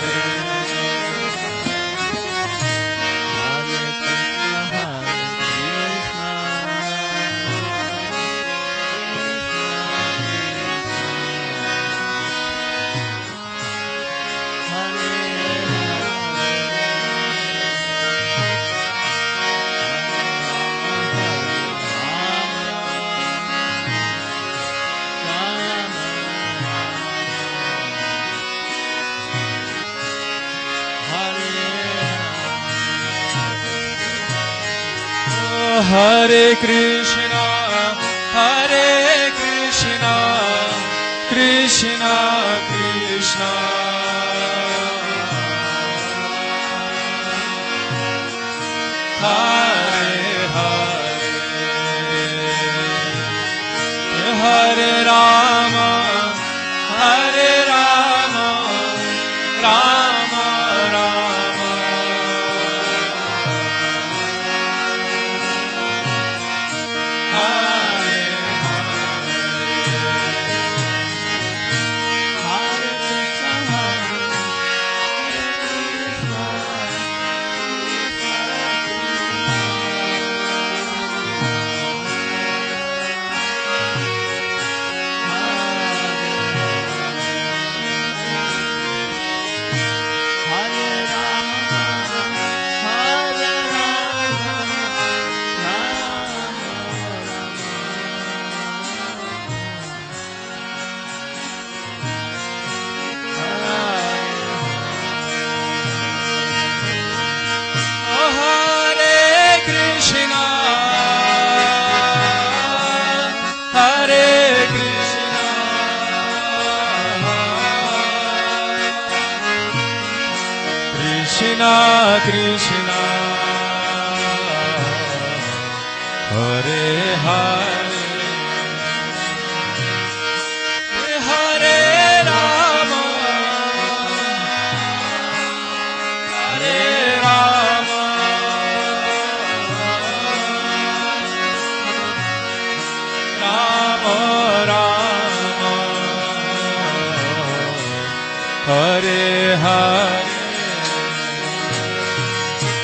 Hare Krishna, Hare Krishna, Krishna Krishna, Hare Hare, Hare Rama, Hare Rama, Rama Rama, Hare Krishna Krishna, Hare Hare, Hare Rama, Hare Rama, Rama Rama, Hare Hare.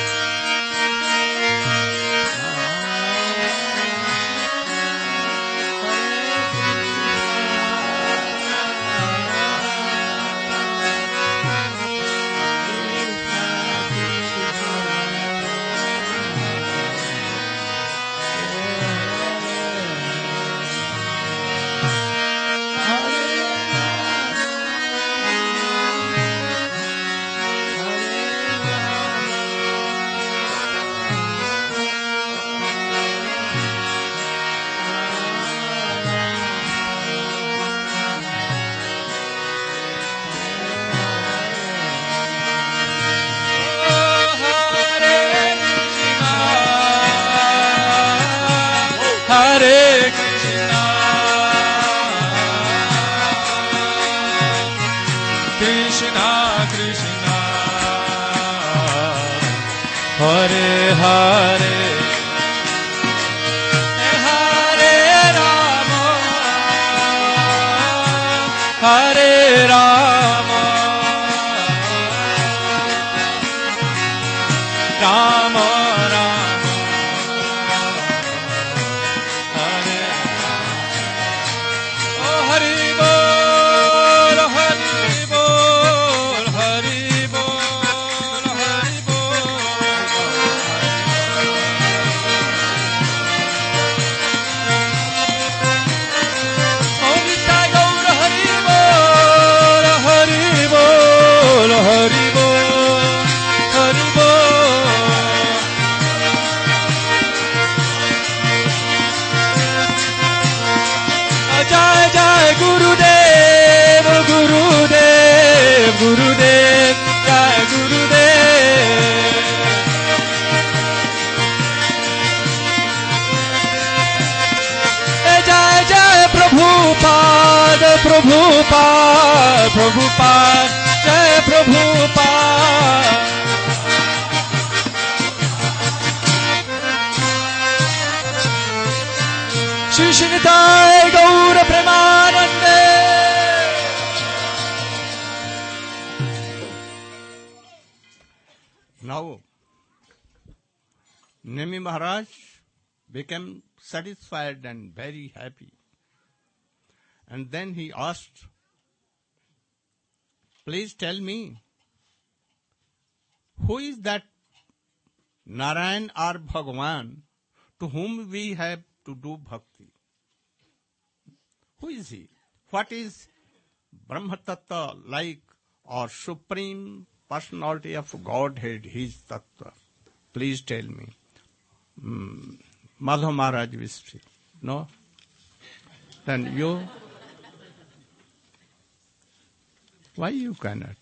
Hare Hare Hare Rama Hare Rama Rama Rama Hare Oh Hari Bol Hari Bol Hari Bol Hari Bol Om Nitai Gaur Hari Bol Hari Bol Hari Bol Hari Bol Jai Jai Gurudev Gurudev Gurudev Jai Gurudev Jai Jai Prabhupada Prabhupada Prabhupada Jai Prabhupada Shri Shri Nitai Gaura Premanande Now, Nemi Maharaj became satisfied and very happy. And then he asked, please tell me, who is that Narayan or Bhagavan to whom we have to do bhakti? Who is he? What is Brahma Tattva like, or Supreme Personality of Godhead, his Tattva? Please tell me. Hmm. Madhav Maharaj will speak. No? Then you? Why you cannot?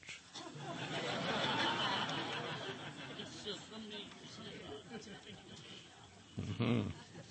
Mm-hmm.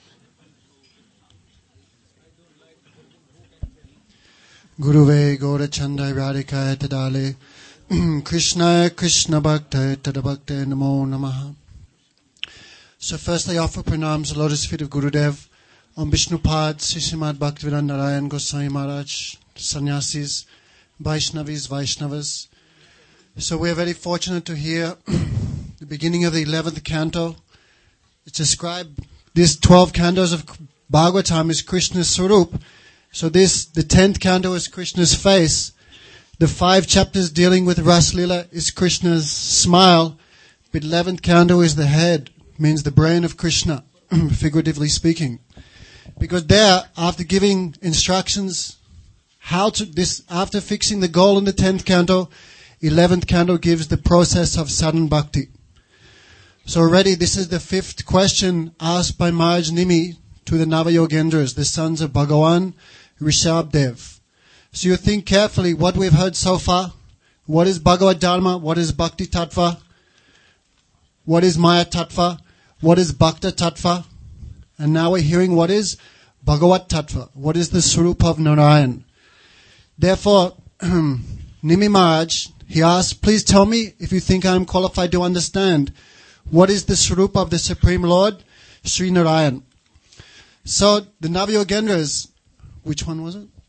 Guruve Gaurachandai Radhikaya Tadale Krishna Krishna Bhakta Tadabhakta Namo Namaha. So first I offer pranams, the lotus feet of Gurudev, on Vishnupad, Srimad Bhaktivedanta Narayan Goswami Maharaj, Sannyasis, Vaishnavis, Vaishnavas. So we are very fortunate to hear the beginning of the eleventh canto. It's described, these twelve cantos of Bhagavatam is Krishna's Swarup. So this, the tenth canto is Krishna's face. The five chapters dealing with Ras Lila is Krishna's smile. But eleventh canto is the head, means the brain of Krishna, figuratively speaking. Because there, after giving instructions, how to, this, after fixing the goal in the tenth canto, eleventh canto gives the process of sadhana bhakti. So already this is the fifth question asked by Maharaj Nimi to the Navayogendras, the sons of Bhagavan Rishabdev. So you think carefully what we've heard so far. What is Bhagavad Dharma? What is Bhakti Tattva? What is Maya Tattva? What is Bhakta Tattva? And now we're hearing what is Bhagavat Tattva. What is the Swarup of Narayan? Therefore, Nimi Maharaj, he asked, please tell me if you think I'm qualified to understand. What is the Swarup of the Supreme Lord, Sri Narayan? So the Navayogendras, which one was it?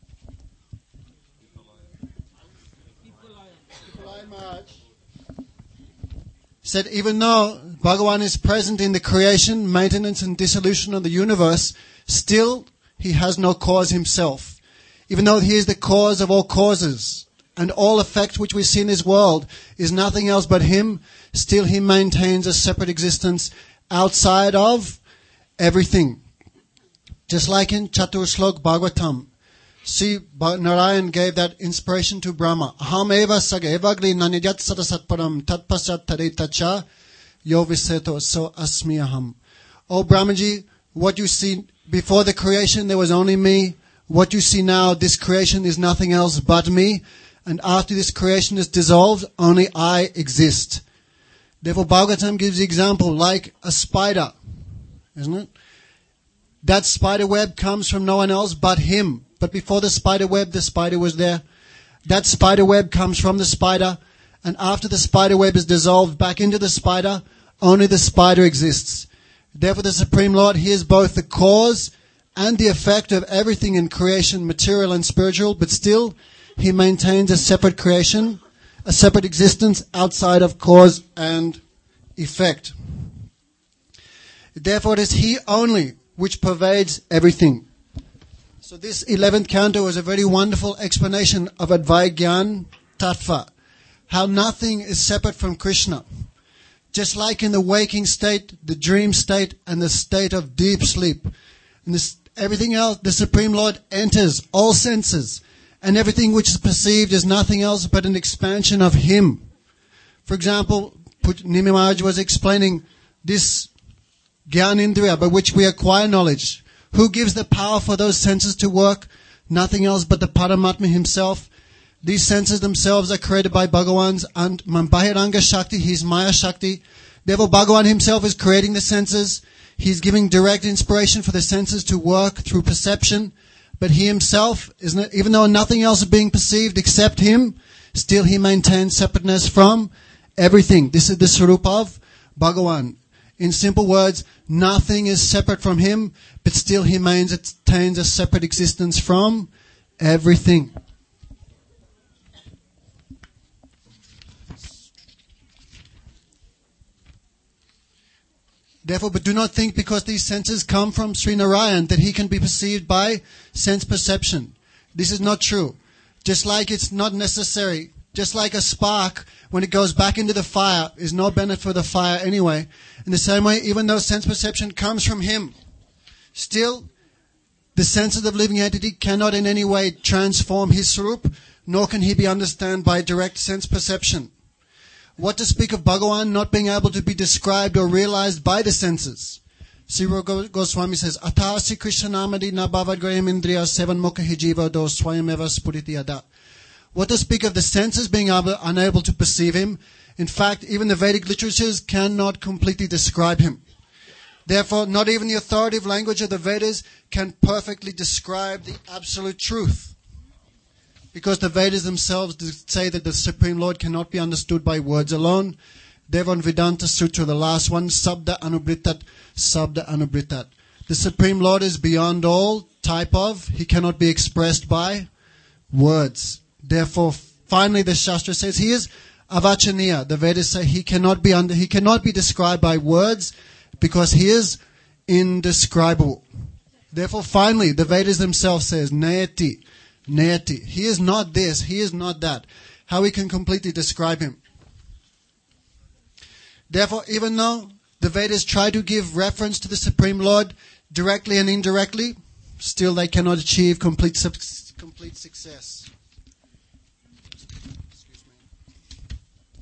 Said even though Bhagavan is present in the creation, maintenance and dissolution of the universe, still he has no cause himself. Even though he is the cause of all causes, and all effect which we see in this world is nothing else but him, still he maintains a separate existence outside of everything. Just like in Chatur Shlok Bhagavatam, see, Narayan gave that inspiration to Brahma. Aham eva saga evagli nanijat satasatparam tatpasat taritacha yo viseto so asmi aham. Oh Brahmaji, what you see before the creation there was only me. What you see now, this creation is nothing else but me. And after this creation is dissolved, only I exist. Therefore Bhagavatam gives the example like a spider, isn't it? That spider web comes from no one else but him. But before the spider web, the spider was there. That spider web comes from the spider. And after the spider web is dissolved back into the spider, only the spider exists. Therefore the Supreme Lord, He is both the cause and the effect of everything in creation, material and spiritual, but still He maintains a separate creation, a separate existence outside of cause and effect. Therefore it is He only which pervades everything. So this eleventh canto is a very wonderful explanation of Advaita Tattva, how nothing is separate from Krishna. Just like in the waking state, the dream state, and the state of deep sleep. And this, everything else, the Supreme Lord enters all senses, and everything which is perceived is nothing else but an expansion of Him. For example, Nimi Maharaj was explaining this Gyanindriya by which we acquire knowledge. Who gives the power for those senses to work? Nothing else but the Paramatma Himself. These senses themselves are created by Bhagavan's and Bahiranga Shakti, His Maya Shakti. Therefore Bhagavan Himself is creating the senses. He's giving direct inspiration for the senses to work through perception. But He Himself, is not, even though nothing else is being perceived except Him, still He maintains separateness from everything. This is the Swarupa of Bhagavan. In simple words, nothing is separate from Him, but still He maintains a separate existence from everything. Therefore, but do not think because these senses come from Sri Narayan that He can be perceived by sense perception. This is not true. Just like it's not necessary, just like a spark, when it goes back into the fire, is no benefit for the fire anyway. In the same way, even though sense perception comes from Him, still, the sensitive living entity cannot in any way transform His Swarup, nor can He be understood by direct sense perception. What to speak of Bhagavan not being able to be described or realized by the senses? Sri Rupa Goswami says, Atasi Krishnamadi na bhavadgraham indriya sevan mukha hijiva do swayameva spuriti yada. What to speak of the senses being able, unable to perceive Him? In fact, even the Vedic literatures cannot completely describe Him. Therefore, not even the authoritative language of the Vedas can perfectly describe the absolute truth. Because the Vedas themselves say that the Supreme Lord cannot be understood by words alone. Therefore, in Vedanta Sutra, the last one, Sabda Anubritat, Sabda Anubritat. The Supreme Lord is beyond all type of, He cannot be expressed by words. Therefore, finally the Shastra says He is avachaniya. The Vedas say He cannot be under, He cannot be described by words because He is indescribable. Therefore, finally, the Vedas themselves says nayati. Nayati. He is not this, He is not that. How we can completely describe Him. Therefore, even though the Vedas try to give reference to the Supreme Lord directly and indirectly, still they cannot achieve complete, complete success. Excuse me.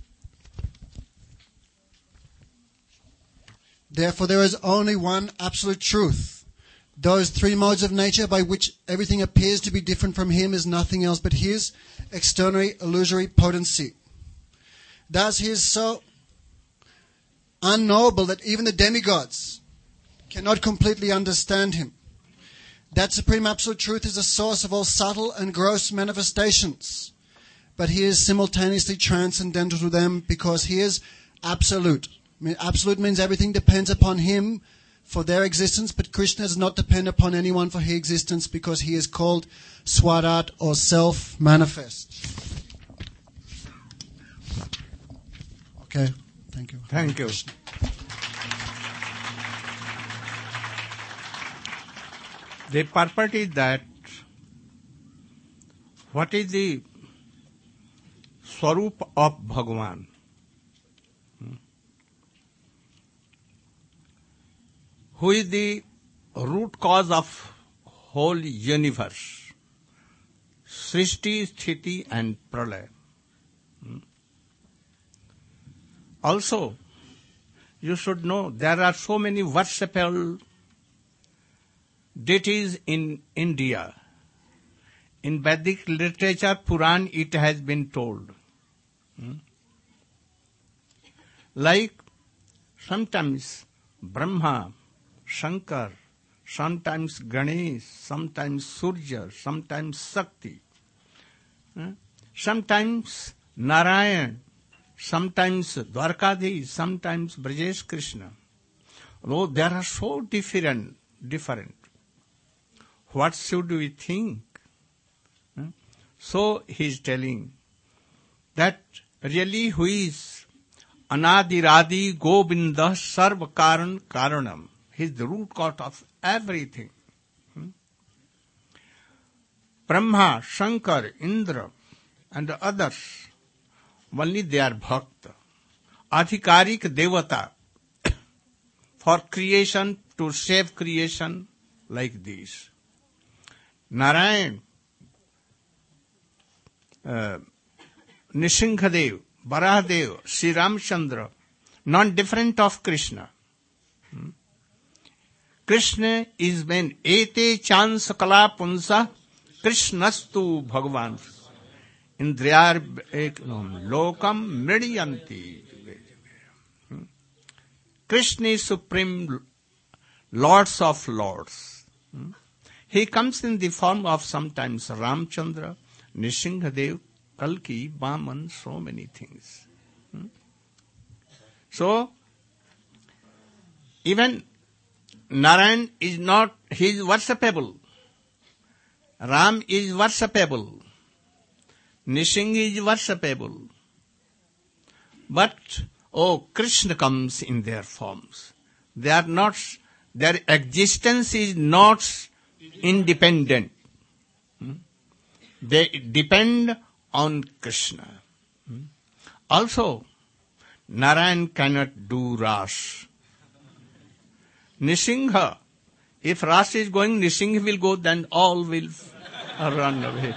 Therefore, there is only one absolute truth. Those three modes of nature by which everything appears to be different from Him is nothing else but His external illusory potency. Thus He is so unknowable that even the demigods cannot completely understand Him. That Supreme Absolute Truth is the source of all subtle and gross manifestations. But He is simultaneously transcendental to them because He is absolute. Absolute means everything depends upon Him for their existence, but Krishna does not depend upon anyone for His existence because He is called Swarat or self-manifest. Okay, thank you. Thank you. The purport is that what is the Swarup of Bhagavan? Who is the root cause of whole universe? Srishti, Sthiti and Pralaya. Also, you should know there are so many worshipable deities in India. In Vedic literature, Puran, it has been told. Like sometimes Brahma, Shankar, sometimes Ganesh, sometimes Surya, sometimes Shakti, sometimes Narayan, sometimes Dwarkadhish, sometimes Brajesh Krishna. Though they are so different, different. What should we think? Hmm? So he is telling that really who is Anadiradi Govinda Sarva Karan Karanam. He is the root cause of everything. Hmm? Brahma, Shankar, Indra and the others, only they are bhakta. Adhikarik devata for creation, to save creation like this. Narayan, uh, Nishingadev, Barahadev, Sri Ramchandra, non-different of Krishna. Hmm? Krishna is when ete chans kala punsa Krishnastu Bhagavan. Indriyar lokam mridyanti. Hmm? Krishna is supreme lords of lords. Hmm? He comes in the form of sometimes Ramchandra, Nishingadev, Kalki, Vaman, so many things. Hmm? So, even Narayan is not, he is worshipable. Ram is worshipable. Nishinga is worshipable. But, oh, Krishna comes in their forms. They are not, their existence is not independent. Hmm? They depend on Krishna. Hmm? Also, Narayan cannot do Ras. Nisingha, if Ras is going, Nisingha will go, then all will run away.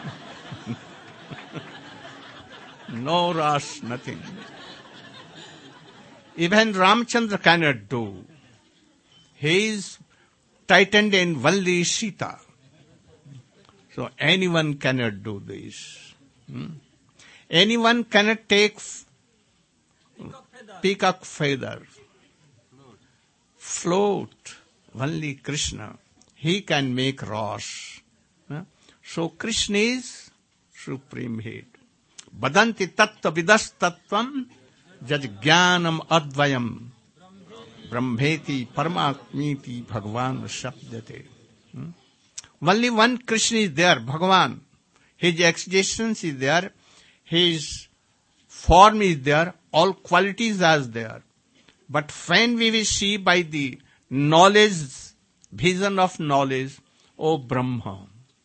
No Ras, nothing. Even Ramchandra cannot do. He is tightened in Valli Sita. So anyone cannot do this. Hmm? Anyone cannot take f- peacock feather, float. Only Krishna. He can make Ras. Huh? So Krishna is supreme head. Badanti tattva vidas tattvam jajjnanam advayam brahmeti paramatmiti bhagavan shabdate. Hmm? Only one Krishna is there, Bhagavan. His existence is there. His form is there. All qualities are there. But when we will see by the knowledge, vision of knowledge, O Brahma.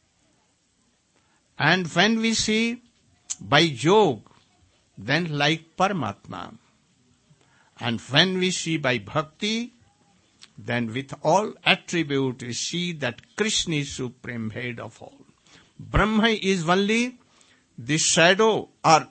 And when we see by yoga, then like Paramatma. And when we see by bhakti, then with all attribute we see that Krishna is supreme head of all. Brahma is only the shadow or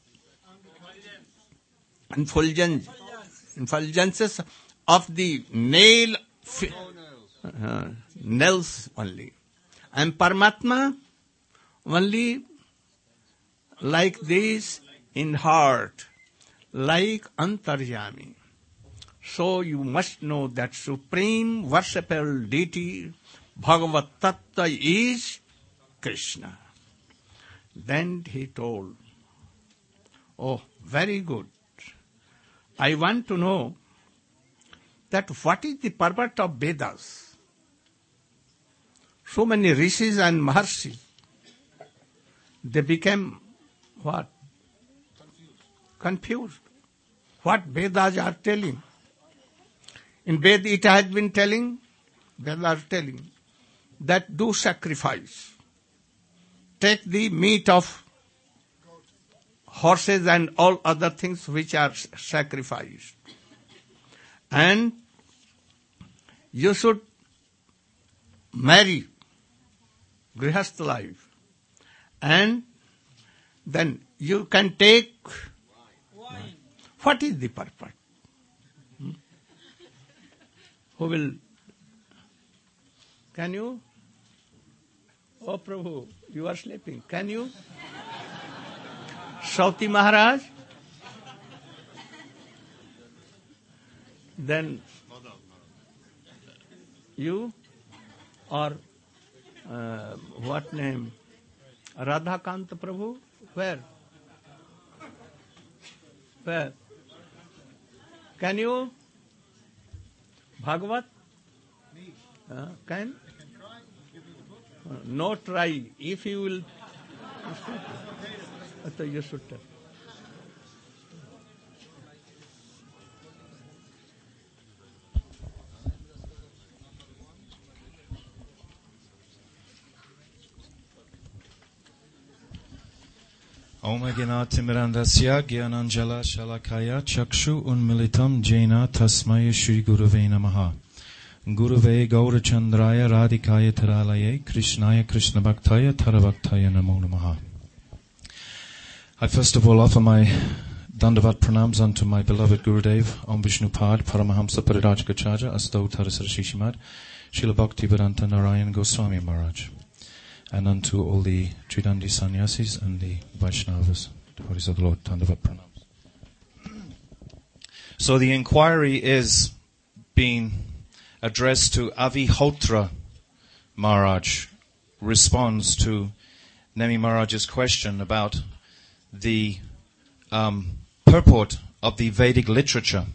effulgence, effulgences of the nail, uh, nails only. And Paramatma only like this in heart, like Antaryami. So you must know that supreme worshipable deity, Bhagavat Tattva, is Krishna. Then he told, oh, very good. I want to know that what is the purport of Vedas? So many rishis and maharshis, they became what? Confused. Confused. What Vedas are telling? In Ved it has been telling, Vedas are telling, that do sacrifice. Take the meat of horses and all other things which are sacrificed. And you should marry, grihastha life. And then you can take wine. What is the purpose? Hmm? Who will? Can you? Oh Prabhu, you are sleeping. Can you? Sauti Maharaj? Then you or uh, what name? Radhakant Prabhu? Where? Where? Can you? Bhagavat? Uh, can? Uh, no try. If you will. So you should tell. Om Agyanatimirandasya Gyananjala Shalakaya Chakshu Unmilitam Jena Tasmaya Shri Gurave Namaha. Gurave Gaurachandraya Radhikaya Taralaye Krishnaya Krishna Bhaktaya Tarabhaktaya Namo Namaha. I first of all offer my Dandavat pranams unto my beloved Gurudev, Om Vishnupad, Paramahamsa Parirajgacharya, Asto Tarasara Shishimad, Srila Bhakti Vedanta Narayan Goswami Maharaj, and unto all the Tridandi sannyasis and the Vaishnavas, devotees of the Lord, Dandavat pranams. So the inquiry is being addressed to Avihotra Maharaj, responds to Nemi Maharaj's question about the um, purport of the Vedic literature.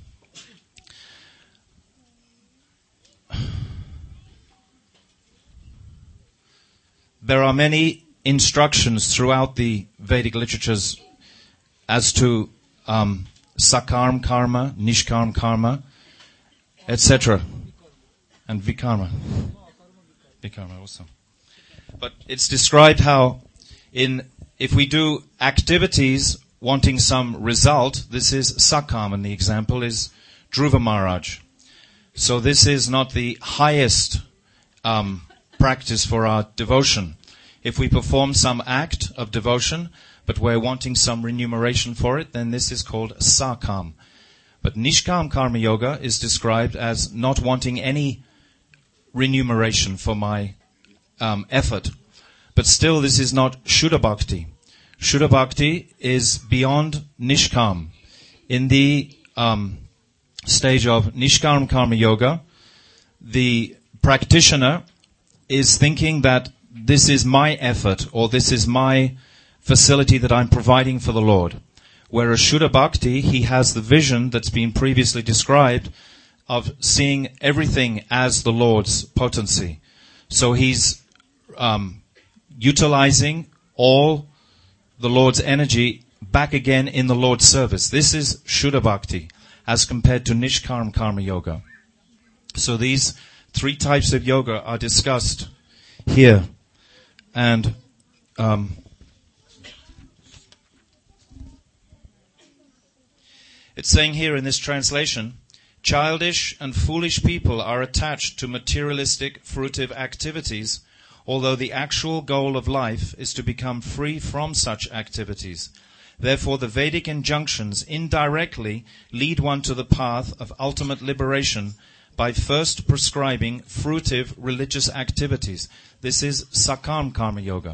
There are many instructions throughout the Vedic literatures as to um, sakarm karma, nishkarm karma, et cetera, and vikarma. Vikarma also. But it's described how in if we do activities wanting some result, this is sakam, and the example is Dhruva Maharaj. So this is not the highest um, practice for our devotion. If we perform some act of devotion, but we're wanting some remuneration for it, then this is called sakam. But nishkam karma yoga is described as not wanting any remuneration for my um, effort. But still, this is not Shuddha Bhakti. Shuddha Bhakti is beyond Nishkam. In the um, stage of Nishkam Karma Yoga, the practitioner is thinking that this is my effort or this is my facility that I'm providing for the Lord. Whereas Shuddha Bhakti, he has the vision that's been previously described of seeing everything as the Lord's potency. So he's um, utilizing all the Lord's energy back again in the Lord's service. This is Shuddha Bhakti as compared to Nishkarm Karma Yoga. So these three types of yoga are discussed here. And um, it's saying here in this translation, childish and foolish people are attached to materialistic, fruitive activities, although the actual goal of life is to become free from such activities. Therefore, the Vedic injunctions indirectly lead one to the path of ultimate liberation by first prescribing fruitive religious activities. This is Sakam Karma Yoga.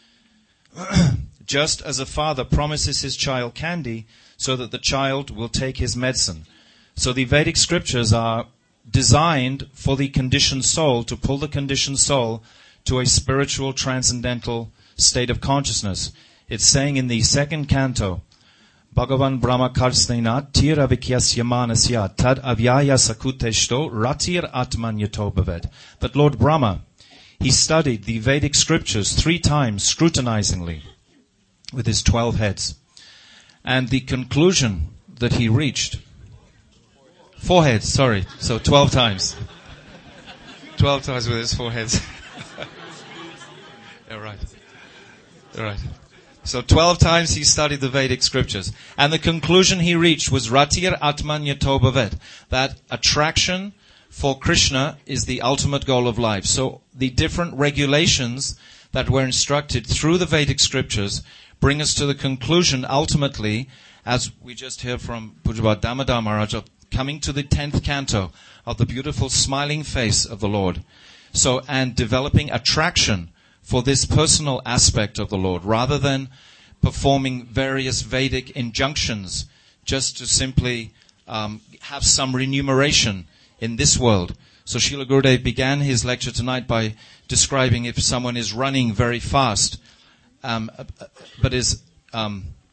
Just as a father promises his child candy so that the child will take his medicine. So the Vedic scriptures are designed for the conditioned soul, to pull the conditioned soul to a spiritual transcendental state of consciousness. It's saying in the second canto, Bhagavan Brahma Karsnena Tira Vikyasya Manasya Tad Avyaya Sakuteshto Ratir Atman Yato Bhavet. That Lord Brahma, he studied the Vedic scriptures three times scrutinizingly with his twelve heads. And the conclusion that he reached, four heads, sorry, so twelve times. Twelve times with his four heads. Yeah, right. Right. So twelve times he studied the Vedic scriptures. And the conclusion he reached was Ratir Atman Yato Bhavet. That attraction for Krishna is the ultimate goal of life. So the different regulations that were instructed through the Vedic scriptures bring us to the conclusion ultimately, as we just heard from Pujabhat Damodar Maharaj, of coming to the tenth canto of the beautiful smiling face of the Lord. So, and developing attraction for this personal aspect of the Lord, rather than performing various Vedic injunctions just to simply um, have some remuneration in this world. So Srila Gurudev began his lecture tonight by describing if someone is running very fast, um, but is um,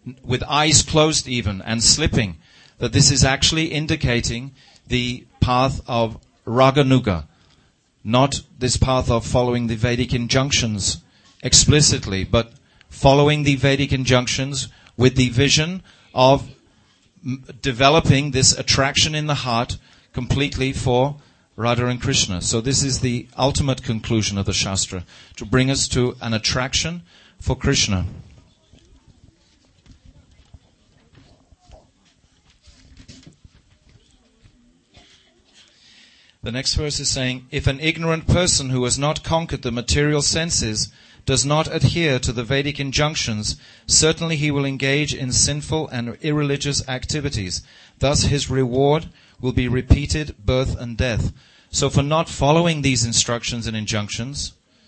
with eyes closed even and slipping, that this is actually indicating the path of Raganuga, not this path of following the Vedic injunctions explicitly, but following the Vedic injunctions with the vision of m- developing this attraction in the heart completely for Radha and Krishna. So this is the ultimate conclusion of the Shastra, to bring us to an attraction for Krishna. The next verse is saying, if an ignorant person who has not conquered the material senses does not adhere to the Vedic injunctions, certainly he will engage in sinful and irreligious activities. Thus his reward will be repeated birth and death. So for not following these instructions and injunctions,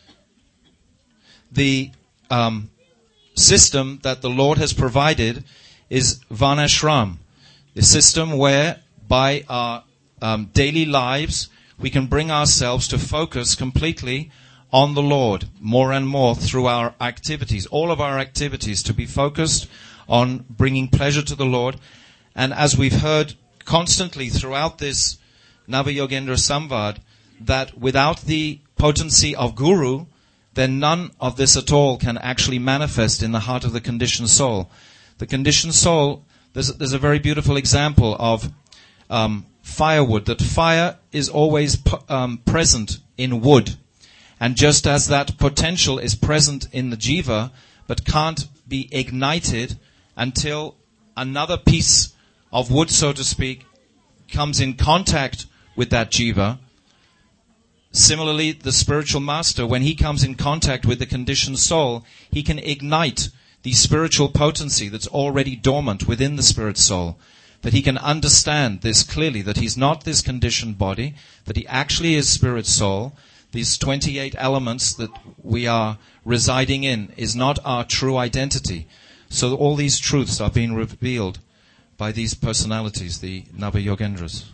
the um, system that the Lord has provided is Varnashram, the system where by our um, daily lives we can bring ourselves to focus completely on the Lord more and more through our activities, all of our activities, to be focused on bringing pleasure to the Lord. And as we've heard constantly throughout this Nava-Yogendra Samvad, that without the potency of Guru, then none of this at all can actually manifest in the heart of the conditioned soul. The conditioned soul, there's, there's a very beautiful example of um, firewood, that fire is always um, present in wood. And just as that potential is present in the jiva, but can't be ignited until another piece of wood, so to speak, comes in contact with that jiva. Similarly, the spiritual master, when he comes in contact with the conditioned soul, he can ignite the spiritual potency that's already dormant within the spirit soul. That he can understand this clearly, that he's not this conditioned body, that he actually is spirit soul. These twenty-eight elements that we are residing in is not our true identity. So all these truths are being revealed by these personalities, the Nava-Yogendras.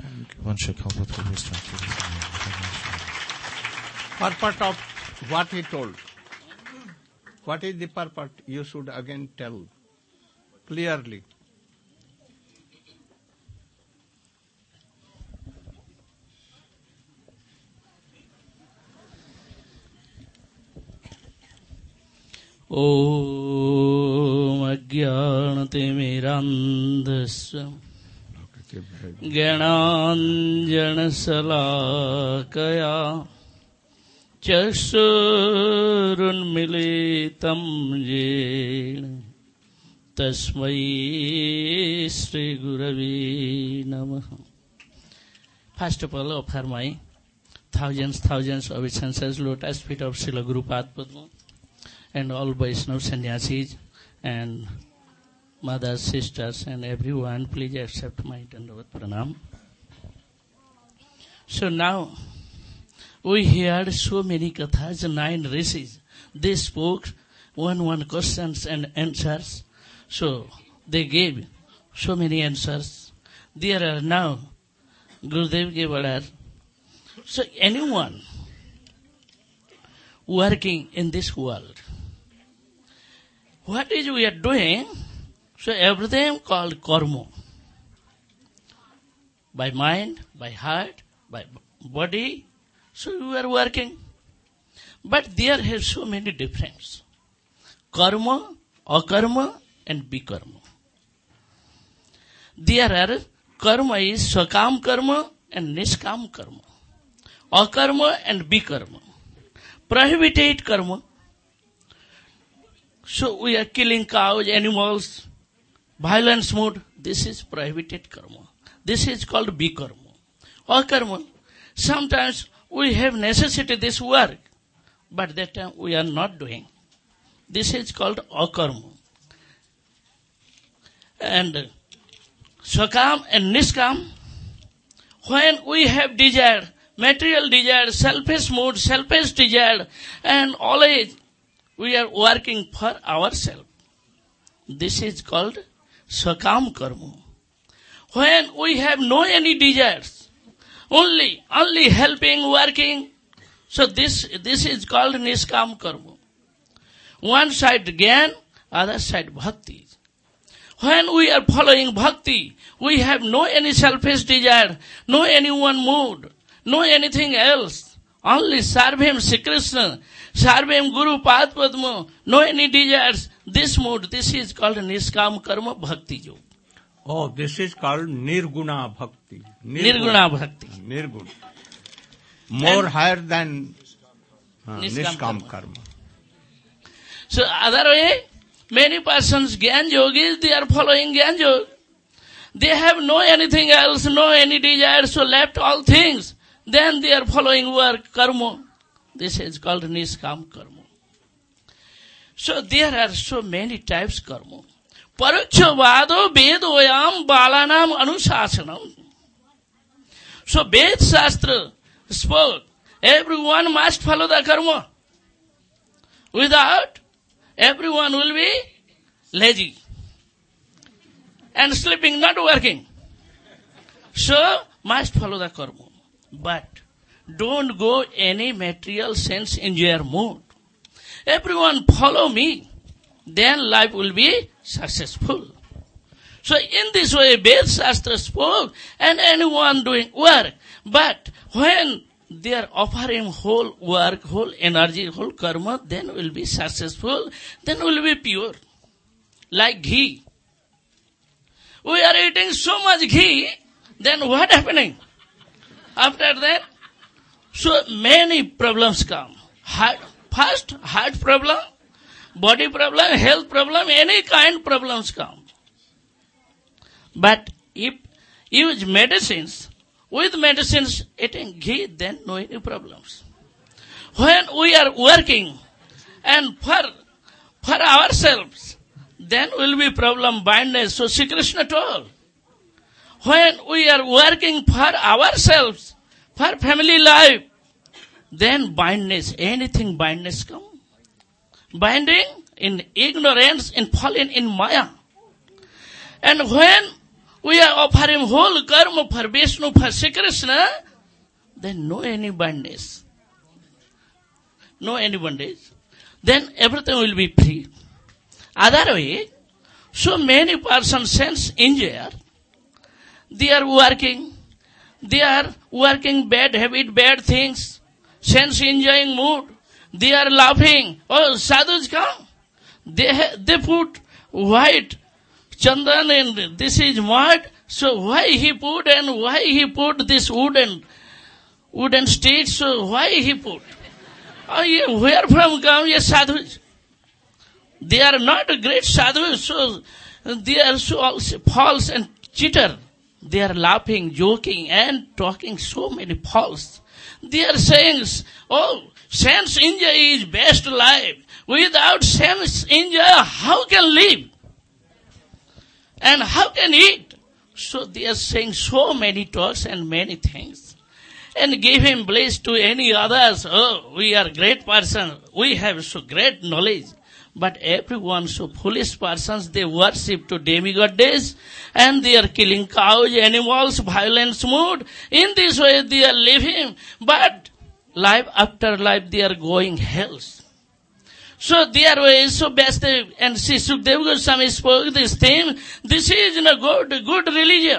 Purport of what he told. What is the purport? You should again tell clearly. ॐ अज्ञानतिमिरान्धस्य ज्ञानाञ्जनशलाकया चक्षुरुन्मीलितं येन तस्मै श्रीगुरवे नमः. First of all, offer my thousands, thousands of obeisances, lotus feet of Srila Gurupada Padma, and all Vaishnava sannyasis and mothers, sisters, and everyone, please accept my Dandavat Pranam. So now, we heard so many kathas, nine rishis. They spoke one one questions and answers. So they gave so many answers. There are now, Gurudev gave order. So anyone working in this world, what is we are doing? So everything called karma. By mind, by heart, by body. So we are working. But there have so many differences. Karma, akarma, and bikarma. There are karma is sakam karma and niskam karma. Akarma and bikarma. Prohibited karma. So we are killing cows, animals, violence mode. This is prohibited karma. This is called bikarma. Akarma. Sometimes we have necessity this work, but that time we are not doing. This is called akarma. And sakam and niskam, when we have desire, material desire, selfish mood, selfish desire, and always we are working for ourselves. This is called sakam karma. When we have no any desires, only, only helping, working, so this, this is called niskam karma. One side gyan, other side bhakti. When we are following bhakti, we have no any selfish desire, no any one mood, no anything else. Only serve him Sri Krishna, serve him Guru Pad Padma, no any desires. This mood, this is called Niskam Karma Bhakti Yoga. Oh, this is called Nirguna Bhakti. Nirguna Bhakti. Nirguna. More And higher than uh, Niskam Niskam karma. Karma. So other way, many persons, Gyan Yogis, they are following Gyan Yoga. They have no anything else, no any desire, so left all things. Then they are following work, karma. This is called Niskam Karma. So there are so many types of karma. Paraksha vado vedoyam balanam anusasanam. So Ved Shastra spoke, everyone must follow the karma. Without, everyone will be lazy and sleeping, not working. So, must follow the karma. But, don't go any material sense enjoyer mode. Everyone follow me, then life will be successful. So, in this way, Ved Shastra spoke, and anyone doing work. But, when they are offering whole work, whole energy, whole karma, then will be successful, then will be pure. Like ghee. We are eating so much ghee, then what happening? After that, so many problems come. Heart, first, heart problem, body problem, health problem, any kind problems come. But if use medicines, with medicines eating ghee, then no any problems. When we are working and for, for ourselves, then will be problem blindness. So Sri Krishna told, when we are working for ourselves, for family life, then blindness, anything blindness come. Binding in ignorance, in falling in Maya. And when we are offering whole karma for Vishnu, for Sri Krishna, then no any bondage. No any bondage. Then everything will be free. Other way, so many persons sense enjoyer. They are working. They are working bad habit, bad things. Sense enjoying mood. They are laughing. Oh, sadhus come. They, ha- they put white chandan and this is mud. So why he put and why he put this wooden, wooden stage? So why he put? Oh, yeah, where from come ye sadhus? They are not great sadhus, so they are so also false and cheater. They are laughing, joking and talking so many false. They are saying, oh, sense enjoy is best life. Without sense enjoy, how can live? And how can eat? So they are saying so many talks and many things. And give him bliss to any others. Oh, we are great person. We have so great knowledge. But everyone so foolish persons, they worship to demigoddess and they are killing cows, animals, violence mood. In this way they are living. But life after life they are going hells. So their way is so best, and Sri Sukadeva Goswami spoke this theme. This is a good, good religion.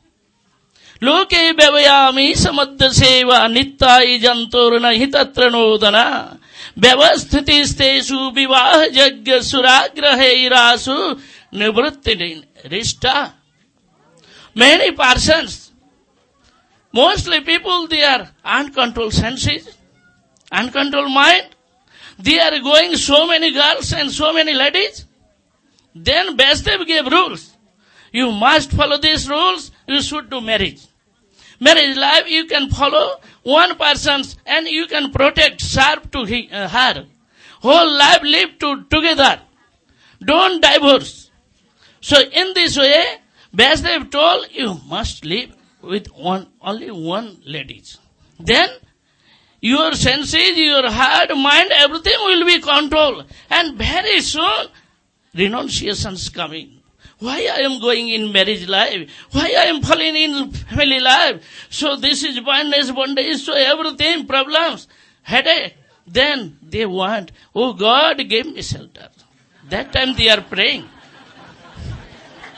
Loke bevayami samadha seva nittai jantorna hitatra nodana vyavasthiti stesu vivah yajna suragrahe irasu nivritti rishta. Many persons, mostly people, they are uncontrolled senses, uncontrolled mind. They are going so many girls and so many ladies. Then Vasudev gave rules. You must follow these rules. You should do marriage. Marriage life you can follow one person's and you can protect, serve to he, uh, her. Whole life live to, together. Don't divorce. So in this way, Vasudev told you must live with one, only one lady. Then your senses, your heart, mind, everything will be controlled. And very soon, renunciations coming. Why I am going in marriage life? Why I am falling in family life? So this is blindness, bondage, so everything, problems, headache. Then they want, oh God, give me shelter. That time they are praying.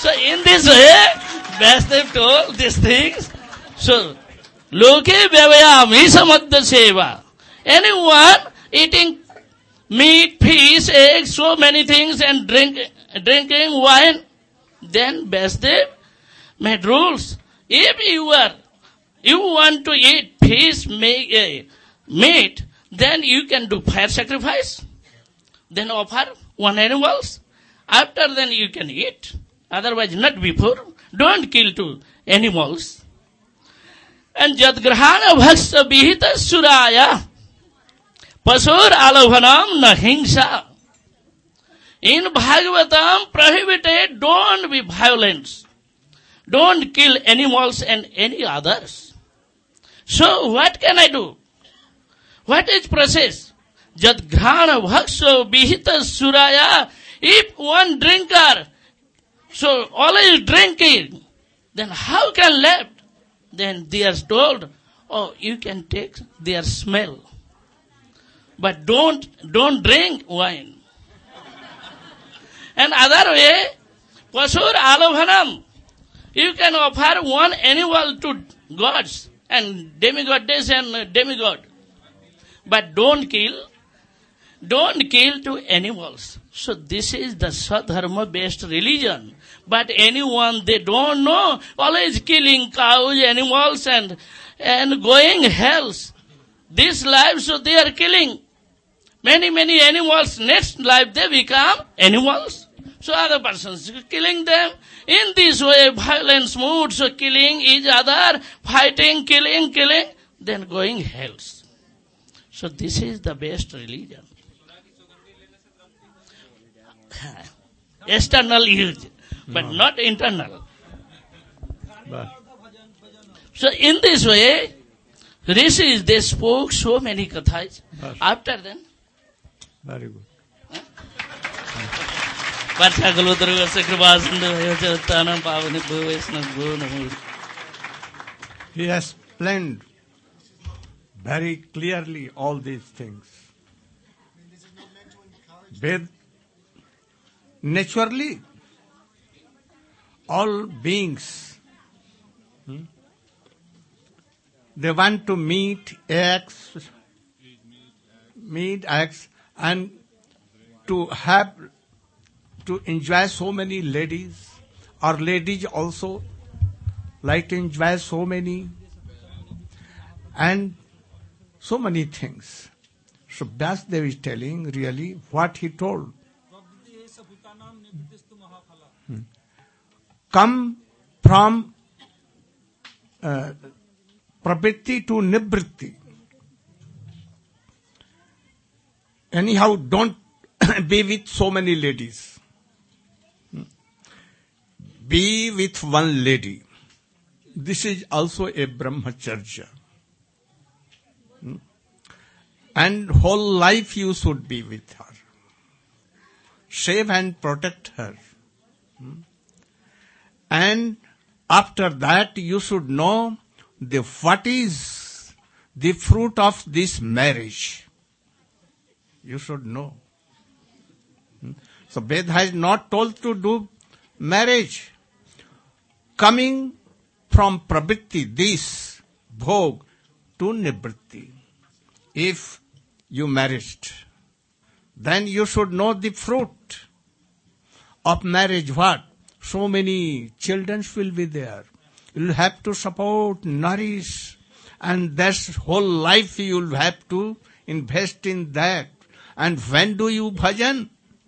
So in this way, Vyasdev told these things. So, Loke Vyavayami Samadha Seva. Anyone eating meat, fish, eggs, so many things and drink, drinking wine, then Vyasdev made rules. If you are, you want to eat fish, make, uh, meat, then you can do fire sacrifice. Then offer one animals. After then you can eat. Otherwise not before. Don't kill two animals. And Jadgrahana Bhaksa Vihita Suraya Pasur Alavhanam Nahingsa. In Bhagavatam prohibited, don't be violent. Don't kill animals and any others. So what can I do? What is process? Jadgrahana Bhaksa Vihita Suraya. If one drinker, so always drinking, then how can left? Then they are told, oh, you can take their smell. But don't, don't drink wine. And other way, Pasur Alavhanam. You can offer one animal to gods and demigoddess and demigod. But don't kill. Don't kill to animals. So this is the Sadharma based religion. But anyone they don't know, always killing cows, animals and, and going hells. This life, so they are killing many, many animals. Next life they become animals. So other persons killing them. In this way, violence mood, so killing each other, fighting, killing, killing, then going hells. So this is the best religion. External use, but no. Not internal. But. So in this way, rishis, they spoke so many kathas. But. After then, very good. He has explained very clearly all these things. Ved, naturally, all beings, hmm, they want to meet eggs, meet eggs, and to have, to enjoy so many ladies, or ladies also like to enjoy so many, and so many things. So Vyasdev is telling really what he told. Hmm. Come from uh, pravritti to nivritti. Anyhow, don't be with so many ladies. Hmm. Be with one lady. This is also a brahmacharya. Hmm. And whole life you should be with her. Save and protect her. Hmm. And after that you should know the what is the fruit of this marriage. You should know. Hmm. So Ved has not told to do marriage. Coming from pravritti, this bhog, to nivritti. If you married, then you should know the fruit of marriage. What? So many children will be there. You'll have to support, nourish, and that's whole life you'll have to invest in that. And when do you bhajan?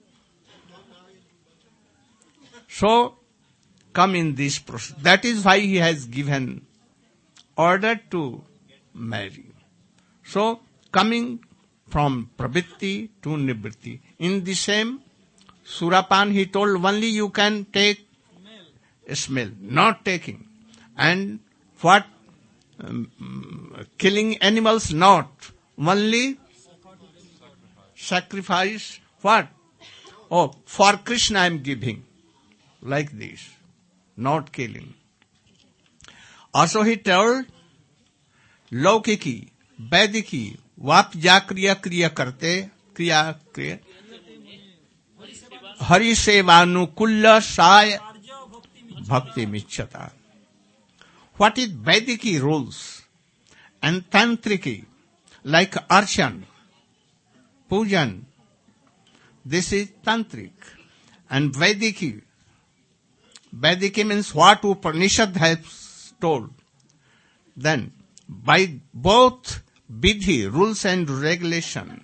So, come in this process. That is why he has given order to marry. So, coming from pravritti to nivritti. In the same Surapan, he told only you can take a smell, not taking. And what? Um, killing animals, not. Only sacrifice, what? Oh, for Krishna I am giving. Like this. Not killing. Also he told, Laukiki, Vediki, वाप जा क्रिया क्रिया करते क्रिया क्रिया Hari सेवानुकूल Sai bhakti micchata. What is Vediki rules and Tantriki, like Arshan, Pujan, this is Tantric. And Vediki, Vediki means what Upanishad has told. Then, by both Vidhi, rules and regulation,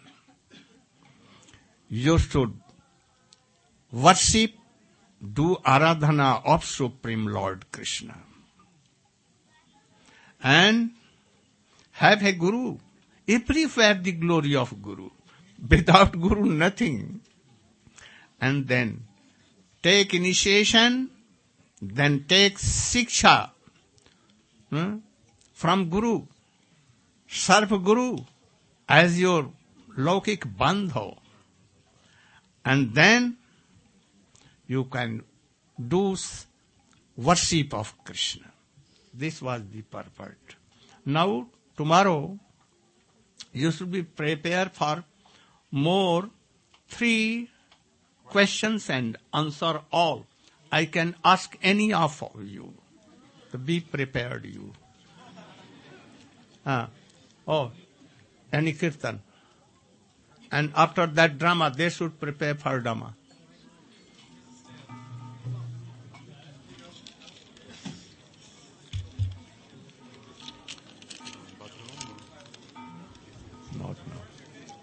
you should worship, do Aradhana of Supreme Lord Krishna. And have a Guru. Everywhere the glory of Guru. Without Guru, nothing. And then take initiation, then take Siksha hmm, from Guru. Serve Guru as your Lokik Bandho. And then you can do worship of Krishna. This was the purport. Now, tomorrow, you should be prepared for more three questions and answer all. I can ask any of you. To be prepared, you. Ah, oh, any kirtan. And after that drama, they should prepare for drama. Not now.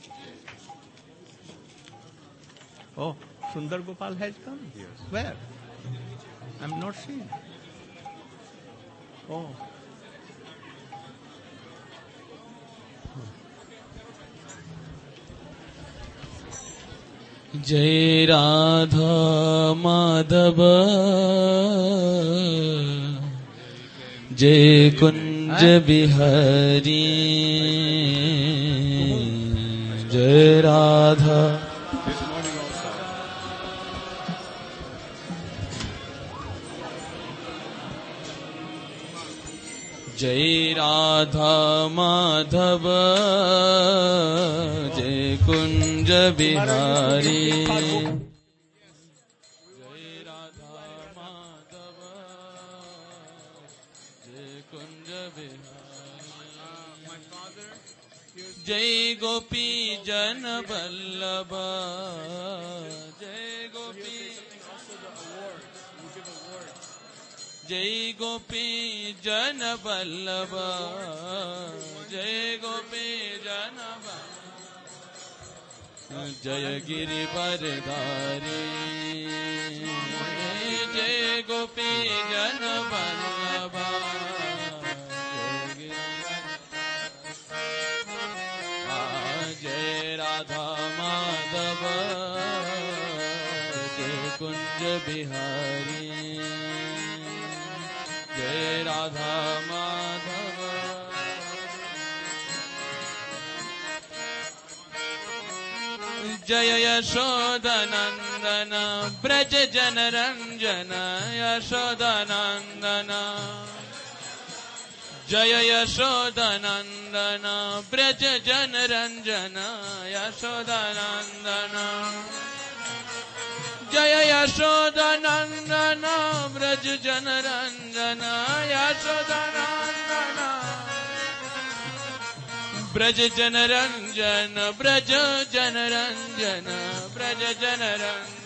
Oh, Sundar Gopal has come? Yes. Where? I'm not seeing. Oh. जय राधा माधव जय कुंज बिहारी जय राधा जय राधा माधव जय कुंज बिहारी जय राधा माधव जय कुंज बिहारी जय गोपी जन वल्लभ जय गोपी जय गोपी जन वल्लभ जय गोपी जन वल्लभ जय गिरिवरधारी जय गोपी जन वल्लभ जय राधा माधव जय कुंज बिहारी जय राधा माधव जय यशोदनंदन ब्रज जन रंजन यशोदनंदन जय यशोदनंदन ब्रज जन रंजन यशोदनंदन जय यशोदनंदन ब्रज जन रंजन यशोदनंदन ब्रज जन रंजन ब्रज जन रंजन ब्रज जन रंजन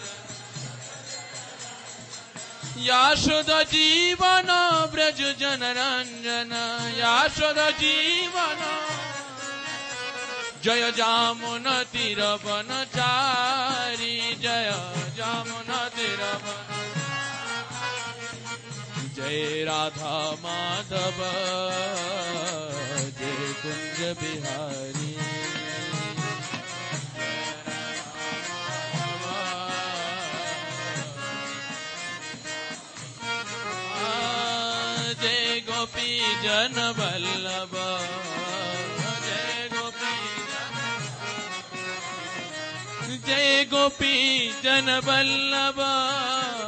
यशोदा जीवन ब्रज जन रंजन यशोदा जीवन जय जामुन तीर बनचारी जय जामुन तीर जय राधा माधव जय कुंज बिहारी जय गोपी जन वल्लभ जय गोपी जन वल्लभ